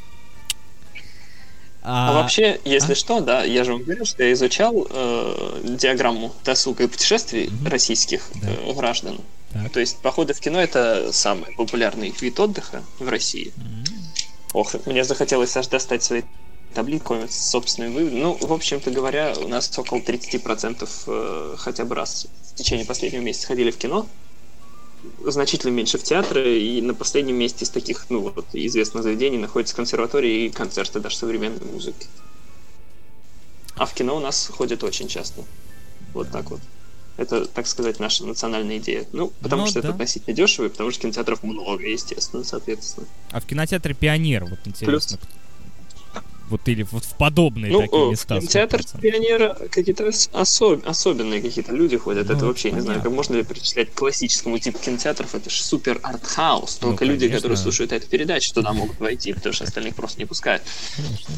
А вообще, если что, да, я же вам говорил, что я изучал диаграмму досуга и путешествий российских Да. граждан. Так. То есть походы в кино — это самый популярный вид отдыха в России. Ох, мне захотелось аж достать свои таблицы с собственными выводами. Ну, в общем-то говоря, у нас около 30% хотя бы раз в течение последнего месяца ходили в кино. Значительно меньше в театры, и на последнем месте из таких, ну, вот, известных заведений находятся консерватории и концерты даже современной музыки. А в кино у нас ходят очень часто. Вот так вот. Это, так сказать, наша национальная идея. Ну, потому Ну, что да. это относительно дешево, и потому что кинотеатров много, естественно, соответственно. А в кинотеатре «Пионер», вот интересно, вот или вот в подобные такие в места. кинотеатр сколько Пионера какие-то особенные какие-то люди ходят. Ну, Это вообще, не знаю, понятно. как можно ли причислять к классическому типу кинотеатров. Это же супер артхаус. Ну, Только люди, конечно. которые слушают эту передачу, туда могут войти, потому что остальных просто не пускают. Конечно.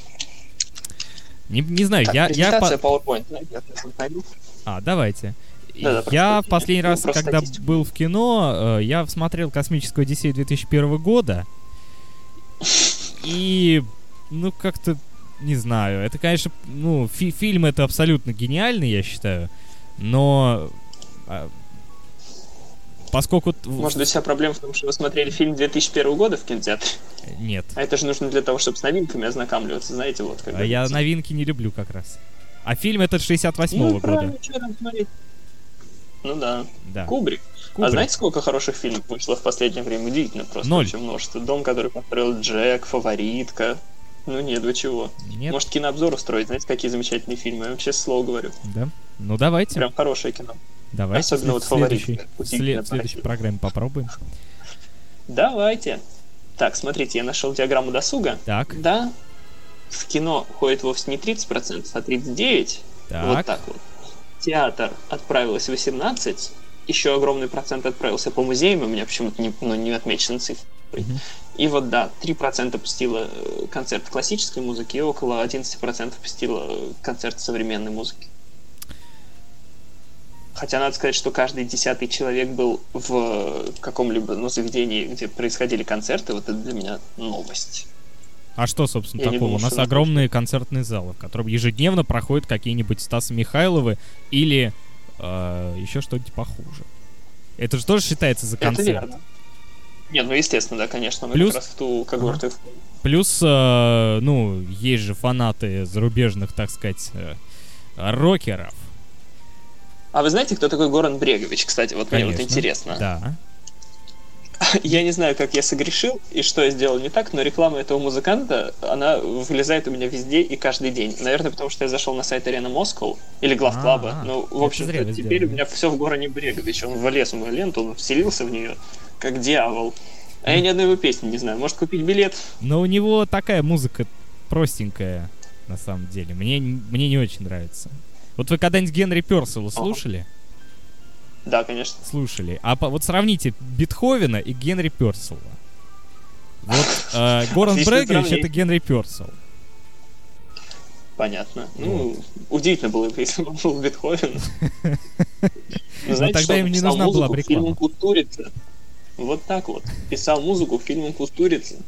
Не знаю, Так, я презентация PowerPoint. Знаете, я сейчас найду. давайте. Да, Я просто в последний раз, просто когда статистику. был в кино, я смотрел «Космическую Одиссею» 2001 года. И, ну, как-то, не знаю, это, конечно, ну, фильм это абсолютно гениальный, я считаю, но поскольку... Может быть, вся проблема в том, что вы смотрели фильм 2001 года в кинотеатре? Нет. А это же нужно для того, чтобы с новинками ознакомливаться, знаете, вот. Когда Я новинки не люблю как раз. А фильм этот 68-го ну, года. правильно, что там смотреть? Ну да. Да. Кубрик. А знаете, сколько хороших фильмов вышло в последнее время? Удивительно просто. 0. Очень множество. «Дом, который построил Джек», «Фаворитка». Ну нет, вы чего? Нет. Может, кинообзор устроить? Знаете, какие замечательные фильмы? Я вам честно слово говорю. Да. Ну, давайте. Прям хорошее кино. Давайте. Особенно вот «Фаворитка». В следующей программе попробуем. Давайте. Так, смотрите, я нашел диаграмму досуга. Так. Да, в кино ходит вовсе не 30%, а 39%. Так. Вот так вот. Театр отправилось 18%. Еще огромный процент отправился по музеям, у меня почему-то не отмечены цифры. И вот да, 3% посетило концерт классической музыки, и около 11% посетило концерт современной музыки. Хотя надо сказать, что каждый 10-й человек был в каком-либо заведении, где происходили концерты. Вот это для меня новость. А что, собственно, Я не такого? думал, У нас что огромные концертные залы, в которых ежедневно проходят какие-нибудь Стасы Михайловы или еще что-нибудь похуже. Это же тоже считается за концерт. Это верно. Нет, ну естественно, да, конечно. Мы Плюс- как раз в ту когорту. Плюс, ну, есть же фанаты зарубежных, так сказать, рокеров. А вы знаете, кто такой Горан Брегович, кстати? Вот мне вот Конечно. интересно. Да. Я не знаю, как я согрешил и что я сделал не так, но реклама этого музыканта, она вылезает у меня везде и каждый день. Наверное, потому что я зашел на сайт Arena Moscow или Главклаба. Ну, в это зря общем-то, вы теперь сделали. у меня все в Горане Брегович. Он влез в мою ленту, он вселился в нее, как дьявол. А я ни одной его песни не знаю. Может, купить билет? Но у него такая музыка простенькая, на самом деле. Мне не очень нравится. Вот вы когда-нибудь Генри Пёрселла слушали? Да, конечно. Слушали. А вот сравните Бетховена и Генри Пёрселла. Вот Горан Отличное Брегович — сравнение. это Генри Пёрселл. Понятно. Ну, удивительно было бы, если бы он был Бетховен. Но знаете, тогда что он им не писал нужна была музыку бы к фильмам реклама. Кустурицы. Вот так вот. Писал музыку к фильмам Кустурицы.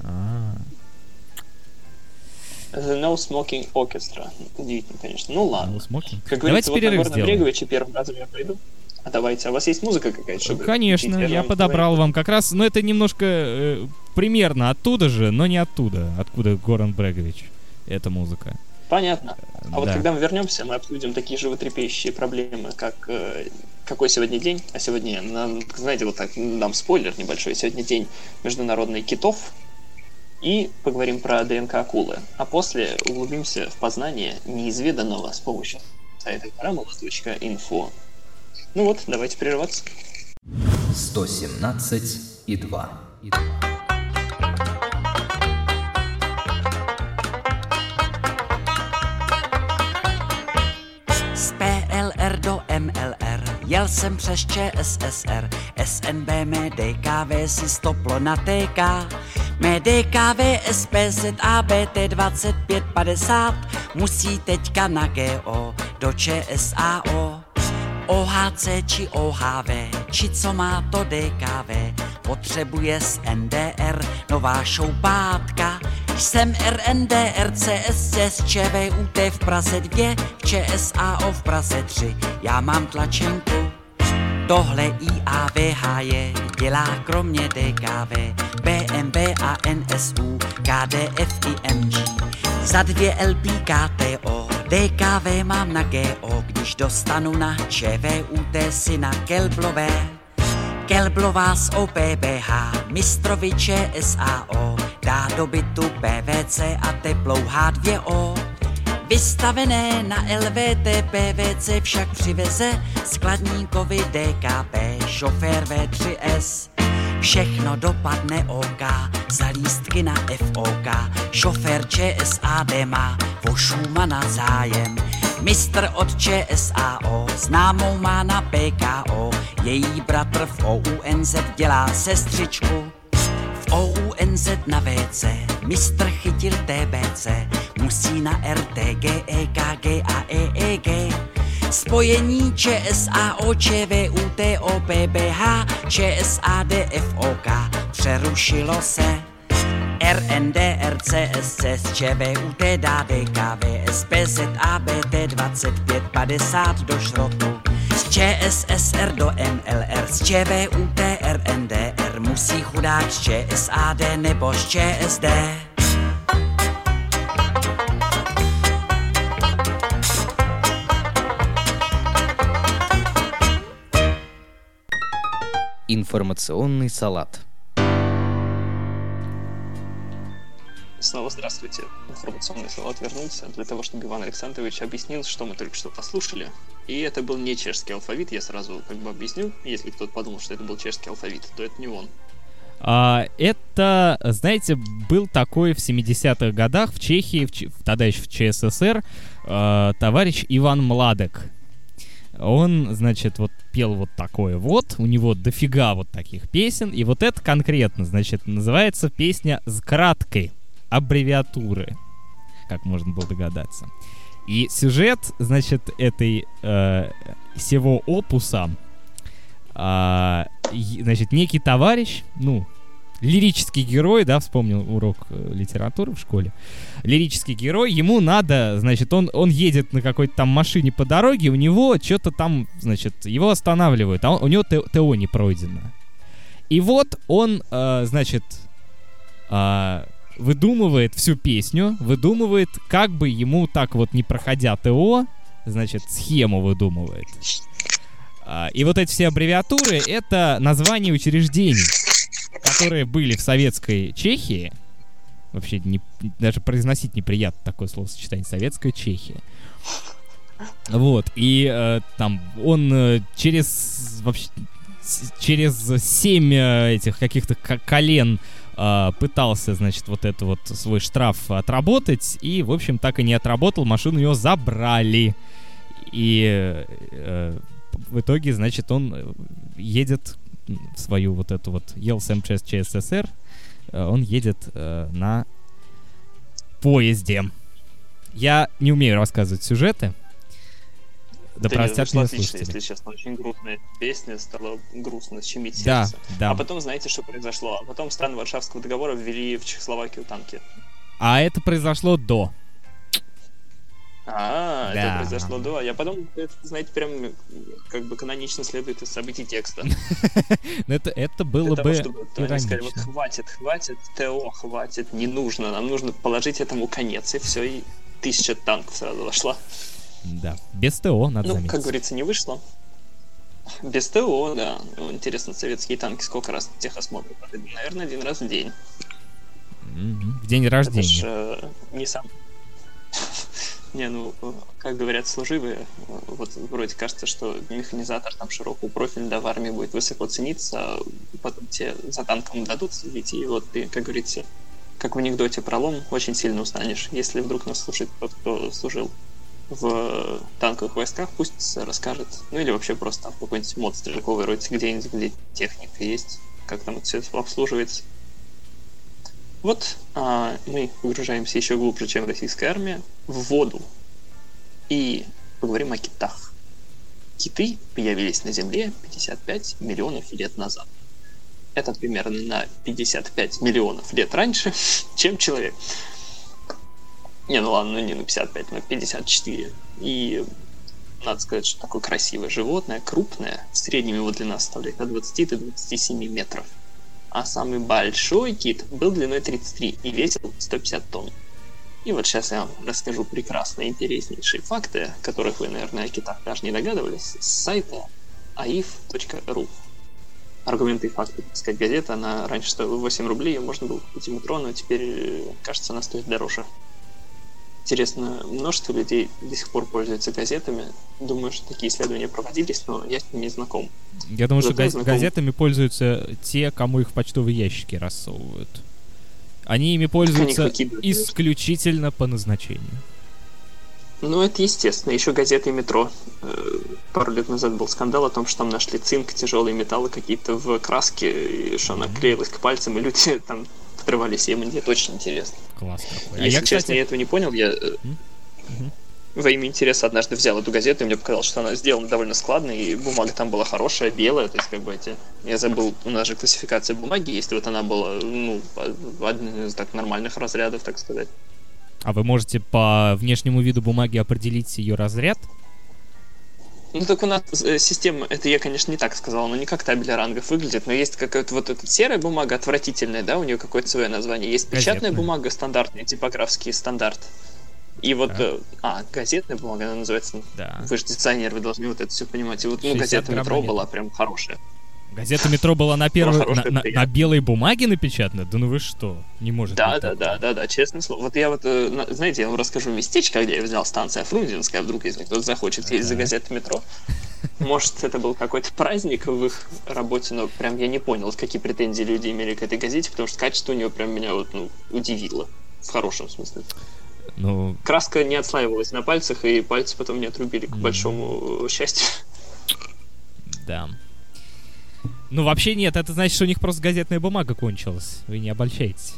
The No Smoking Orchestra. Удивительно, конечно. Ну ладно. No smoking. Как Давайте говорится, вот на перерыв Горана сделаем. Бреговича первым разом я пойду. А давайте, а у вас есть музыка какая-то, чтобы Конечно, включить? я вам подобрал говорю. вам как раз, но это немножко примерно оттуда же, но не оттуда, откуда Горан Брегович. Эта музыка. Понятно. А вот Да. когда мы вернемся, мы обсудим такие животрепещущие проблемы, как какой сегодня день. А сегодня, знаете, вот так дам спойлер небольшой. Сегодня день международный китов. И поговорим про ДНК акулы. А после углубимся в познание неизведанного с помощью сайта karamala.info. Ну вот, давайте прерываться. 117,2. Z PLR do MLR jel jsem přes ČSSR, SNB mé DKV si stoplo na TK. Mé DKV SPZ ABT 2550 musí teďka na GO do ČSAO. OHC či OHV, či co má to DKV, potřebuje z NDR nová šoupátka. Jsem RNDR, CSC, ČVUT v Praze 2, v ČSAO v Praze 3, já mám tlačenku. Tohle IAVH je, dělá kromě DKV, BMB a NSU, KDF i MG. Za 2 LP KTO, DKV mám na GO, když dostanu na ČVUT si na Kelblové. Kelblová z OPBH, mistrovi ČSAO, dá do bytu PVC a teplou H2O. Vystavené na LVT PVC však přiveze skladníkovi DKP, šofér V3S. Všechno dopadne OK, za lístky na FOK, šofér ČSAD má o Schumana zájem. Mistr od ČSAO, známou má na PKO, její bratr v OUNZ dělá sestřičku. V OUNZ na WC, mistr chytil TBC, musí na RTG, EKG a EEG. Spojení ČSAO, ČVUT, OPBH, ČSAD, FOK přerušilo se. RNDR, CSC, ČVUT dá DKV, SPZ, ABT 2550 do šrotu. Z ČSSR do MLR, z ČVUT, RNDR musí chudák z ČSAD nebo z ČSD. Информационный салат. Снова здравствуйте. Информационный салат вернулся для того, чтобы Иван Александрович объяснил, что мы только что послушали. И это был не чешский алфавит, я сразу объясню. Если кто-то подумал, что это был чешский алфавит, то это не он. Это, знаете, был такой в 70-х годах в Чехии, тогда еще в ЧССР, товарищ Иван Младек. Он, значит, вот пел вот такое вот, у него дофига вот таких песен, и вот это конкретно, значит, называется песня с краткой аббревиатуры, как можно было догадаться. И сюжет, значит, этой всего опуса, значит, некий товарищ, лирический герой, да, вспомнил урок литературы в школе. Лирический герой, ему надо, значит, он едет на какой-то там машине по дороге, у него что-то там, значит, его останавливают, а у него ТО не пройдено. И вот он, значит, выдумывает всю песню, выдумывает, как бы ему так вот, не проходя ТО, значит, схему выдумывает. И вот эти все аббревиатуры — это названия учреждений, которые были в советской Чехии. Вообще, даже произносить неприятно такое словосочетание. Советская Чехия. Вот. И там он через 7 этих каких-то колен пытался, значит, вот это вот свой штраф отработать. И, в общем, так и не отработал. Машину его забрали. И в итоге, значит, он едет в свою вот эту вот ЕЛСМ ЧССР, он едет на поезде. Я не умею рассказывать сюжеты. Да простят меня слушатели. Если честно, очень грустная песня, стало грустно, щемить да, сердце. Да. А потом, знаете, что произошло? А потом страны Варшавского договора ввели в Чехословакию танки. А это произошло до. Да. Это произошло до. Я подумал, это, знаете, прям как бы канонично следует из событий текста. Это было бы иронично. Вот хватит, ТО хватит, не нужно. Нам нужно положить этому конец, и все, и 1000 танков сразу вошла. Да, без ТО, надо заметить. Как говорится, не вышло. Без ТО, да. Интересно, советские танки сколько раз техосмотр? Наверное, 1 раз в день. В день Это рождения. ж не сам... Не, ну, как говорят служивые, вот вроде кажется, что механизатор там широкого профиля, да, в армии будет высоко цениться, а потом тебе за танком дадут следить, и вот ты, как говорится, как в анекдоте про лом, очень сильно устанешь. Если вдруг нас слушает тот, кто служил в танковых войсках, пусть расскажет, ну или вообще просто там какой-нибудь мод стрелковый роется где-нибудь, где техника есть, как там это все обслуживается. Вот мы погружаемся еще глубже, чем российская армия, в воду. И поговорим о китах. Киты появились на Земле 55 миллионов лет назад. Это примерно на 55 миллионов лет раньше, чем человек. Не, ну ладно, ну не на 55, на 54. И надо сказать, что такое красивое животное, крупное. В среднем его длина составляет от 20 до 27 метров. А самый большой кит был длиной 33 и весил 150 тонн. И вот сейчас я вам расскажу прекрасные, интереснейшие факты, которых вы, наверное, о китах даже не догадывались, с сайта aif.ru. Аргументы и факты, так сказать, газета, она раньше стоила 8 рублей, ее можно было купить в метро, но теперь, кажется, она стоит дороже. Интересно, множество людей до сих пор пользуются газетами. Думаю, что такие исследования проводились, но я с ними не знаком. Я думаю, что газетами пользуются те, кому их в почтовые ящики рассовывают. Они ими пользуются исключительно по назначению. Ну, это естественно. Еще газеты «Метро». Пару лет назад был скандал о том, что там нашли цинк, тяжелые металлы какие-то в краске, и что она клеилась к пальцам, и люди там отрывали себе. Мне это очень интересно. Класс какой. Если честно, я этого не понял. Я во имя интереса однажды взял эту газету, и мне показалось, что она сделана довольно складно, и бумага там была хорошая, белая, то есть как бы эти... Я забыл, у нас же классификация бумаги есть, вот она была, ну, один из так нормальных разрядов, так сказать. А вы можете по внешнему виду бумаги определить ее разряд? Ну так у нас система, это я, конечно, не так сказал, но не как табель рангов выглядит, но есть какая-то вот эта серая бумага отвратительная, да, у нее какое-то свое название. Есть печатная бумага стандартная, типографский стандарт. И вот, газетная бумага, она называется, да. Вы же дизайнер, вы должны вот это все понимать. И вот, ну, газета «Метро» была прям хорошая. Газета «Метро» была на на белой бумаге напечатана? Да ну вы что? Не может быть. Да, честное слово. Вот я вот, знаете, я вам расскажу местечко, где я взял, станция Фрунзенская, вдруг, если кто-то захочет ездить за газетой «Метро». Может, это был какой-то праздник в их работе, но прям я не понял, какие претензии люди имели к этой газете, потому что качество у нее прям меня вот, ну, удивило. В хорошем смысле. Ну... Краска не отслаивалась на пальцах, и пальцы потом не отрубили, к большому счастью. Да. Ну, вообще нет, это значит, что у них просто газетная бумага кончилась. Вы не обольщайтесь.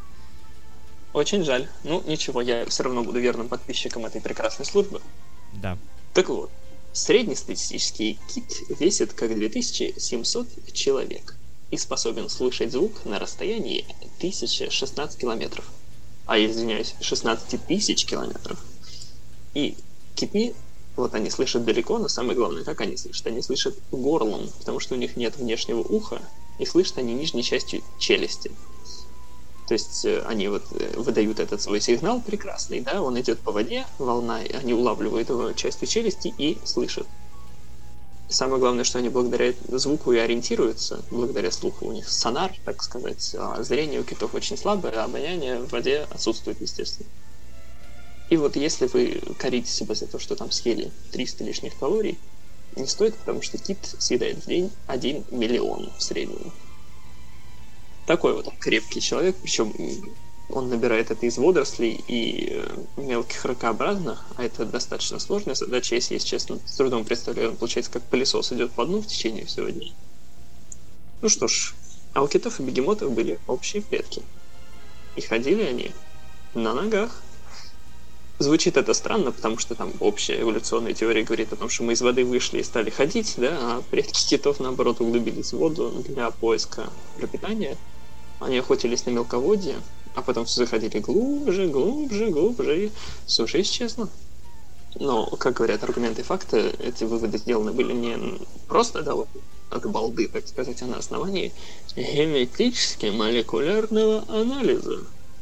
Очень жаль. Ну, ничего, я все равно буду верным подписчиком этой прекрасной службы. Да. Так вот, среднестатистический кит весит как 2700 человек и способен слышать звук на расстоянии 1016 километров. Извиняюсь, 16 тысяч километров. И киты, вот они слышат далеко, но самое главное, как они слышат? Они слышат горлом, потому что у них нет внешнего уха, и слышат они нижней частью челюсти. То есть они вот выдают этот свой сигнал прекрасный, да, он идет по воде, волна, они улавливают его частью челюсти и слышат. Самое главное, что они благодаря звуку и ориентируются, благодаря слуху. У них сонар, так сказать, а зрение у китов очень слабое, а обоняние в воде отсутствует, естественно. И вот если вы корите себя за то, что там съели 300 лишних калорий, не стоит, потому что кит съедает в день 1 миллион в среднем. Такой вот он крепкий человек, причем он набирает это из водорослей и мелких ракообразных, а это достаточно сложная задача, если честно, с трудом представляю, он получается как пылесос идет по дну в течение всего дня. Ну что ж, а у китов и бегемотов были общие предки. И ходили они на ногах. Звучит это странно, потому что там общая эволюционная теория говорит о том, что мы из воды вышли и стали ходить, да, а предки китов, наоборот, углубились в воду для поиска пропитания. Они охотились на мелководье, а потом все заходили глубже, и все же исчезло. Но, как говорят аргументы и факты, эти выводы сделаны были не просто, да, вот от балды, так сказать, а на основании генетически-молекулярного анализа.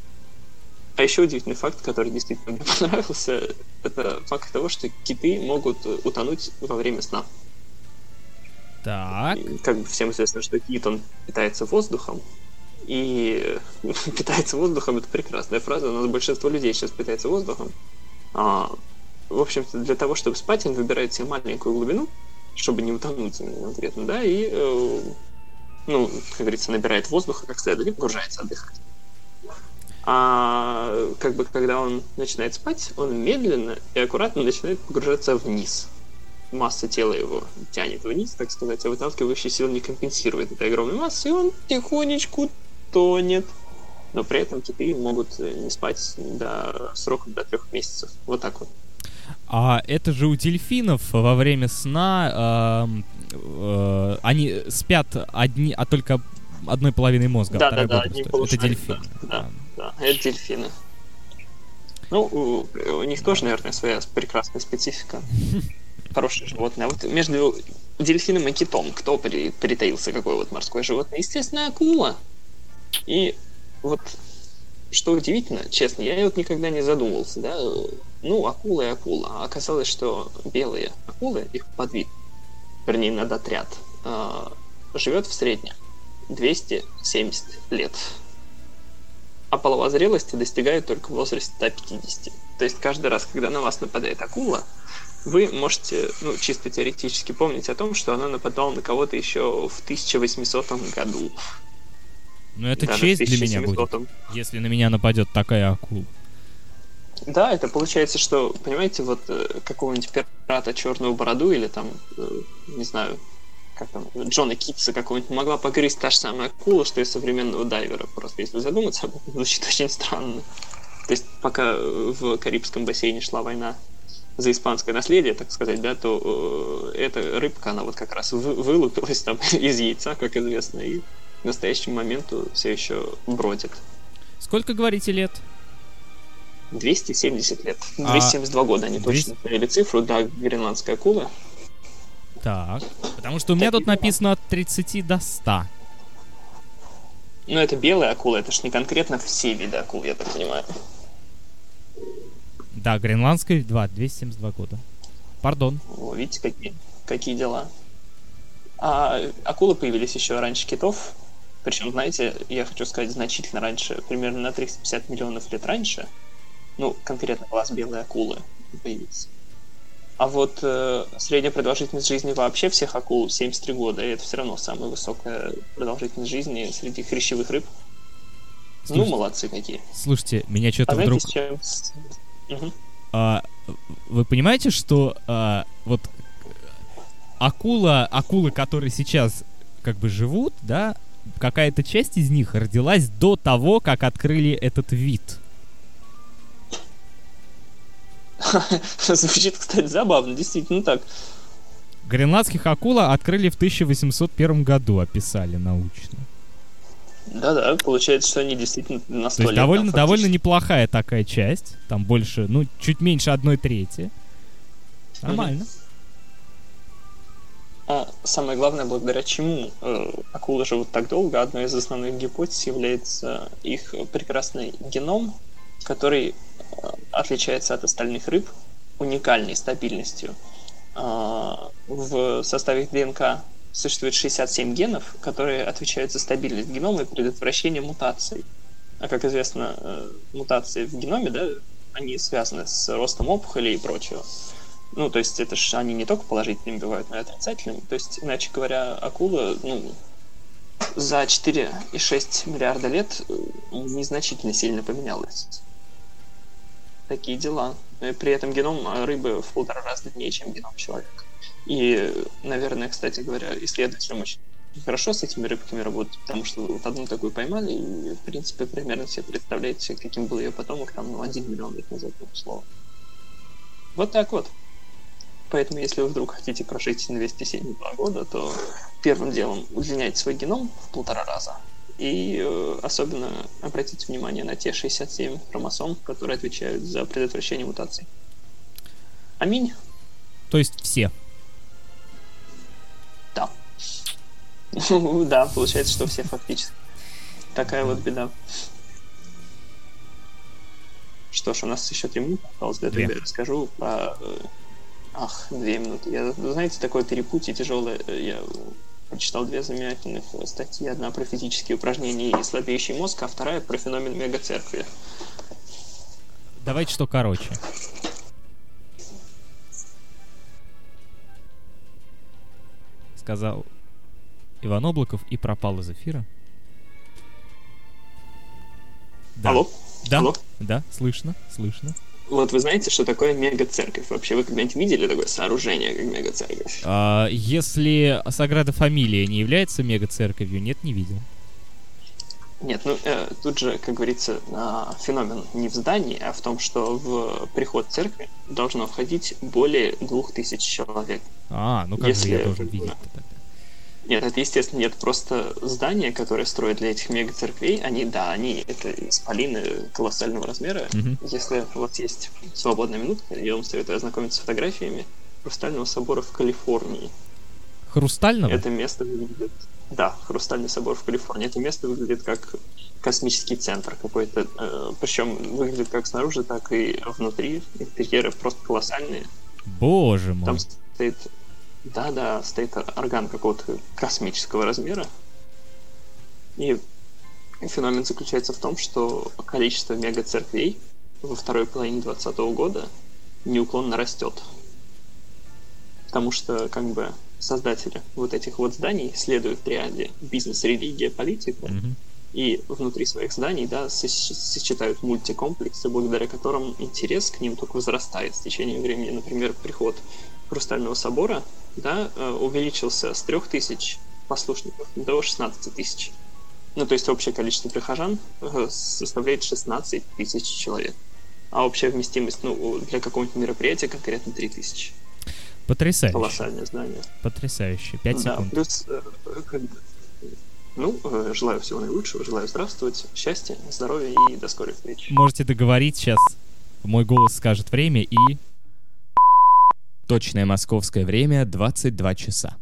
А еще удивительный факт, который действительно мне понравился, это факт того, что киты могут утонуть во время сна. Так. И, как бы всем известно, что кит, он питается воздухом, и питается воздухом. Это прекрасная фраза. У нас большинство людей сейчас питается воздухом. В общем-то, для того, чтобы спать, он выбирает себе маленькую глубину, чтобы не утонуть конкретно, да, и, как говорится, набирает воздуха как следует и погружается отдыхать. А как бы когда он начинает спать, он медленно и аккуратно начинает погружаться вниз. Масса тела его тянет вниз, так сказать, а выталкивающая сила не компенсирует этой огромной массы, и он тихонечку тонет. Но при этом киты могут не спать до срока до 3 месяцев. Вот так вот. А это же у дельфинов во время сна они спят только одной половиной мозга. Да, одни это дельфины. Да, это дельфины. У них тоже, наверное, своя прекрасная специфика. Хорошее животное. А вот между дельфином и китом кто притаился, какое вот морское животное? Естественно, акула. И вот что удивительно, честно, я вот никогда не задумывался, да, акула и акула. А оказалось, что белые акулы, их подвид, вернее, надотряд, живет в среднем 270 лет. А половая зрелость достигает только в возрасте 150. То есть каждый раз, когда на вас нападает акула, вы можете, чисто теоретически помнить о том, что она нападала на кого-то еще в 1800 году. Это даже честь для меня будет, если на меня нападет такая акула. Да, это получается, что, понимаете, вот какого-нибудь пирата Черную Бороду или там, не знаю, как там, Джона Китса какого-нибудь могла погрызть та же самая акула, что и современного дайвера. Просто если задуматься об этом, звучит очень странно. То есть пока в Карибском бассейне шла война за испанское наследие, так сказать, да, то эта рыбка, она вот как раз вылупилась там из яйца, как известно, и к настоящему моменту все еще бродит. Сколько, говорите, лет? 270 лет. 272 года, они точно поняли цифру, да, гренландская акула. Так, потому что у меня тут написано от 30 до 100. Это белая акула, это ж не конкретно все виды акул, я так понимаю. Да, гренландская 272 года. Пардон. Видите, какие дела. А акулы появились еще раньше китов. Причем, знаете, я хочу сказать, значительно раньше, примерно на 350 миллионов лет раньше. Конкретно класс белой акулы появился. А вот средняя продолжительность жизни вообще всех акул 73 года, и это все равно самая высокая продолжительность жизни среди хрящевых рыб. Слушайте, молодцы какие. Слушайте, меня что-то вдруг... Вы понимаете, что вот акулы, которые сейчас как бы живут, да, какая-то часть из них родилась до того, как открыли этот вид. Звучит, кстати, забавно, действительно так. Гренландских акул открыли в 1801 году, описали научно. Да, получается, что они действительно на 100 лет. То есть довольно неплохая такая часть. Там больше, чуть меньше 1/3. Нормально. А самое главное, благодаря чему акулы живут так долго, одной из основных гипотез является их прекрасный геном, который отличается от остальных рыб уникальной стабильностью. В составе их ДНК существует 67 генов, которые отвечают за стабильность генома и предотвращение мутаций. А как известно, мутации в геноме, да, они связаны с ростом опухолей и прочего. То есть это ж они не только положительными бывают, но и отрицательными. То есть, иначе говоря, акула, за 4,6 миллиарда лет незначительно сильно поменялась. Такие дела. И при этом геном рыбы в 1,5 раза длиннее, чем геном человека. И, наверное, кстати говоря, исследователям очень хорошо с этими рыбками работать, потому что вот одну такую поймали, и, в принципе, примерно все представляете, каким был ее потомок, там, 1 миллион лет назад, условно. Вот так вот. Поэтому, если вы вдруг хотите прожить 272 года, то первым делом удлиняйте свой геном в 1,5 раза. И особенно обратите внимание на те 67 хромосом, которые отвечают за предотвращение мутаций. Аминь. То есть все? Да. Да, получается, что все фактически. Такая вот беда. Что ж, у нас еще 3 минуты осталось, для этого я расскажу про... 2 минуты. Знаете, такое перепутье тяжелое. Я прочитал 2 замечательных статьи. Одна про физические упражнения и слабеющий мозг, а вторая про феномен мегацеркви. Давайте что короче. Сказал Иван Облаков и пропал из эфира. Да. Алло? Да, Алло? да, слышно. Вот вы знаете, что такое мегацерковь? Вообще, вы когда-нибудь видели такое сооружение, как мегацерковь? Если Саграда Фамилия не является мегацерковью, нет, не видел. Нет, тут же, как говорится, феномен не в здании, а в том, что в приход церкви должно входить более 2000 человек. Ну как же я должен видеть тогда? Нет, это, естественно, нет. Просто здания, которые строят для этих мегацерквей, они это исполины колоссального размера. Если у вас есть свободная минутка, я вам советую ознакомиться с фотографиями Хрустального собора в Калифорнии. Хрустального? Это место выглядит... Да, Хрустальный собор в Калифорнии. Это место выглядит как космический центр какой-то. Причем выглядит как снаружи, так и внутри. Интерьеры просто колоссальные. Боже мой. Там стоит... Да, стоит орган какого-то космического размера. И феномен заключается в том, что количество мегацерквей во второй половине 2020 года неуклонно растет. Потому что, создатели вот этих вот зданий следуют триаде бизнес, религия, политика. И внутри своих зданий, сочетают мультикомплексы, благодаря которым интерес к ним только возрастает с течением времени. Например, приход Хрустального собора, увеличился с 3000 послушников до 16 тысяч. То есть общее количество прихожан составляет 16 тысяч человек. А общая вместимость, для какого-нибудь мероприятия конкретно 3000. Потрясающе. Колоссальное здание. Потрясающе. 5 секунд. Плюс, желаю всего наилучшего, желаю здравствовать, счастья, здоровья и до скорых встреч. Можете договорить, сейчас мой голос скажет время и... Точное московское время 22 часа.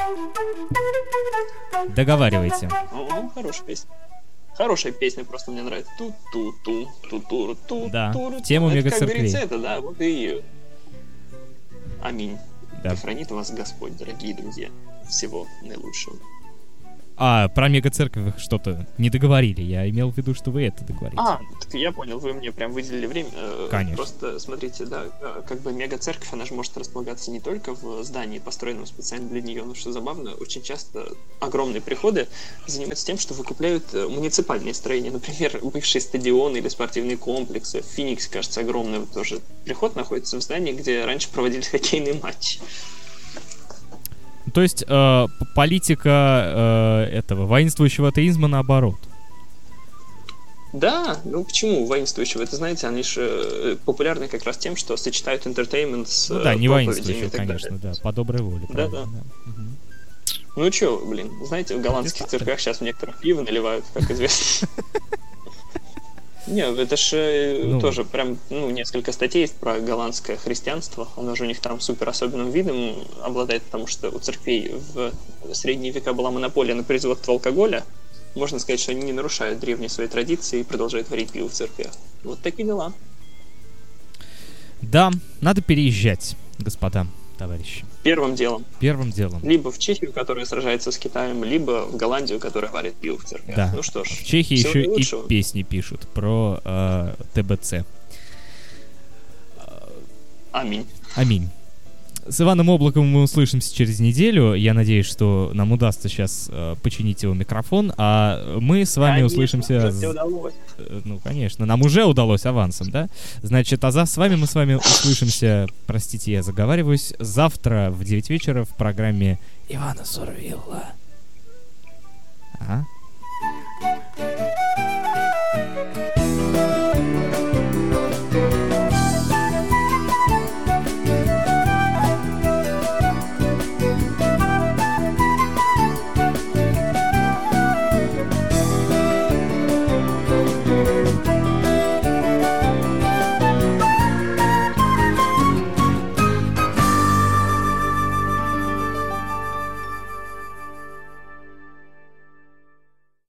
Договаривайте. Хорошая песня. Хорошая песня, просто мне нравится. Ту-ту-ту. Да, в тему мегацерквей. Как говорится, вот и... Аминь. Да. Да хранит вас Господь, дорогие друзья. Всего наилучшего. Про мегацерковь что-то не договорили. Я имел в виду, что вы это договорите. Так я понял, вы мне прям выделили время. Конечно. Просто смотрите, мегацерковь, она же может располагаться не только в здании, построенном специально для нее, но что забавно, очень часто огромные приходы занимаются тем, что выкупляют муниципальные строения, например, бывшие стадионы или спортивные комплексы. В Фениксе, кажется, огромный тоже приход находится в здании, где раньше проводились хоккейные матчи. То есть политика этого воинствующего атеизма наоборот. Да, почему воинствующего? Это, знаете, они же популярны как раз тем, что сочетают entertainment с не воинствующего, и так конечно, далее. по доброй воле. Да. Знаете, в голландских церквях сейчас в некоторых пиво наливают, как известно. Нет, это же тоже прям, несколько статей есть про голландское христианство. Оно же у них там супер особенным видом обладает, потому что у церквей в средние века была монополия на производство алкоголя. Можно сказать, что они не нарушают древние свои традиции и продолжают варить пиво в церквях. Вот такие дела. Да, надо переезжать, господа, товарищи. Первым делом. Либо в Чехию, которая сражается с Китаем, либо в Голландию, которая варит пиво в церквях. Да. Что ж. В Чехии еще и песни пишут про ТБЦ. Аминь. С Иваном Облаковым мы услышимся через неделю. Я надеюсь, что нам удастся сейчас починить его микрофон, а мы с вами услышимся... Конечно, нам уже удалось авансом, да? Значит, с вами мы услышимся, простите, я заговариваюсь, завтра в 9 вечера в программе Ивана Сурвилла.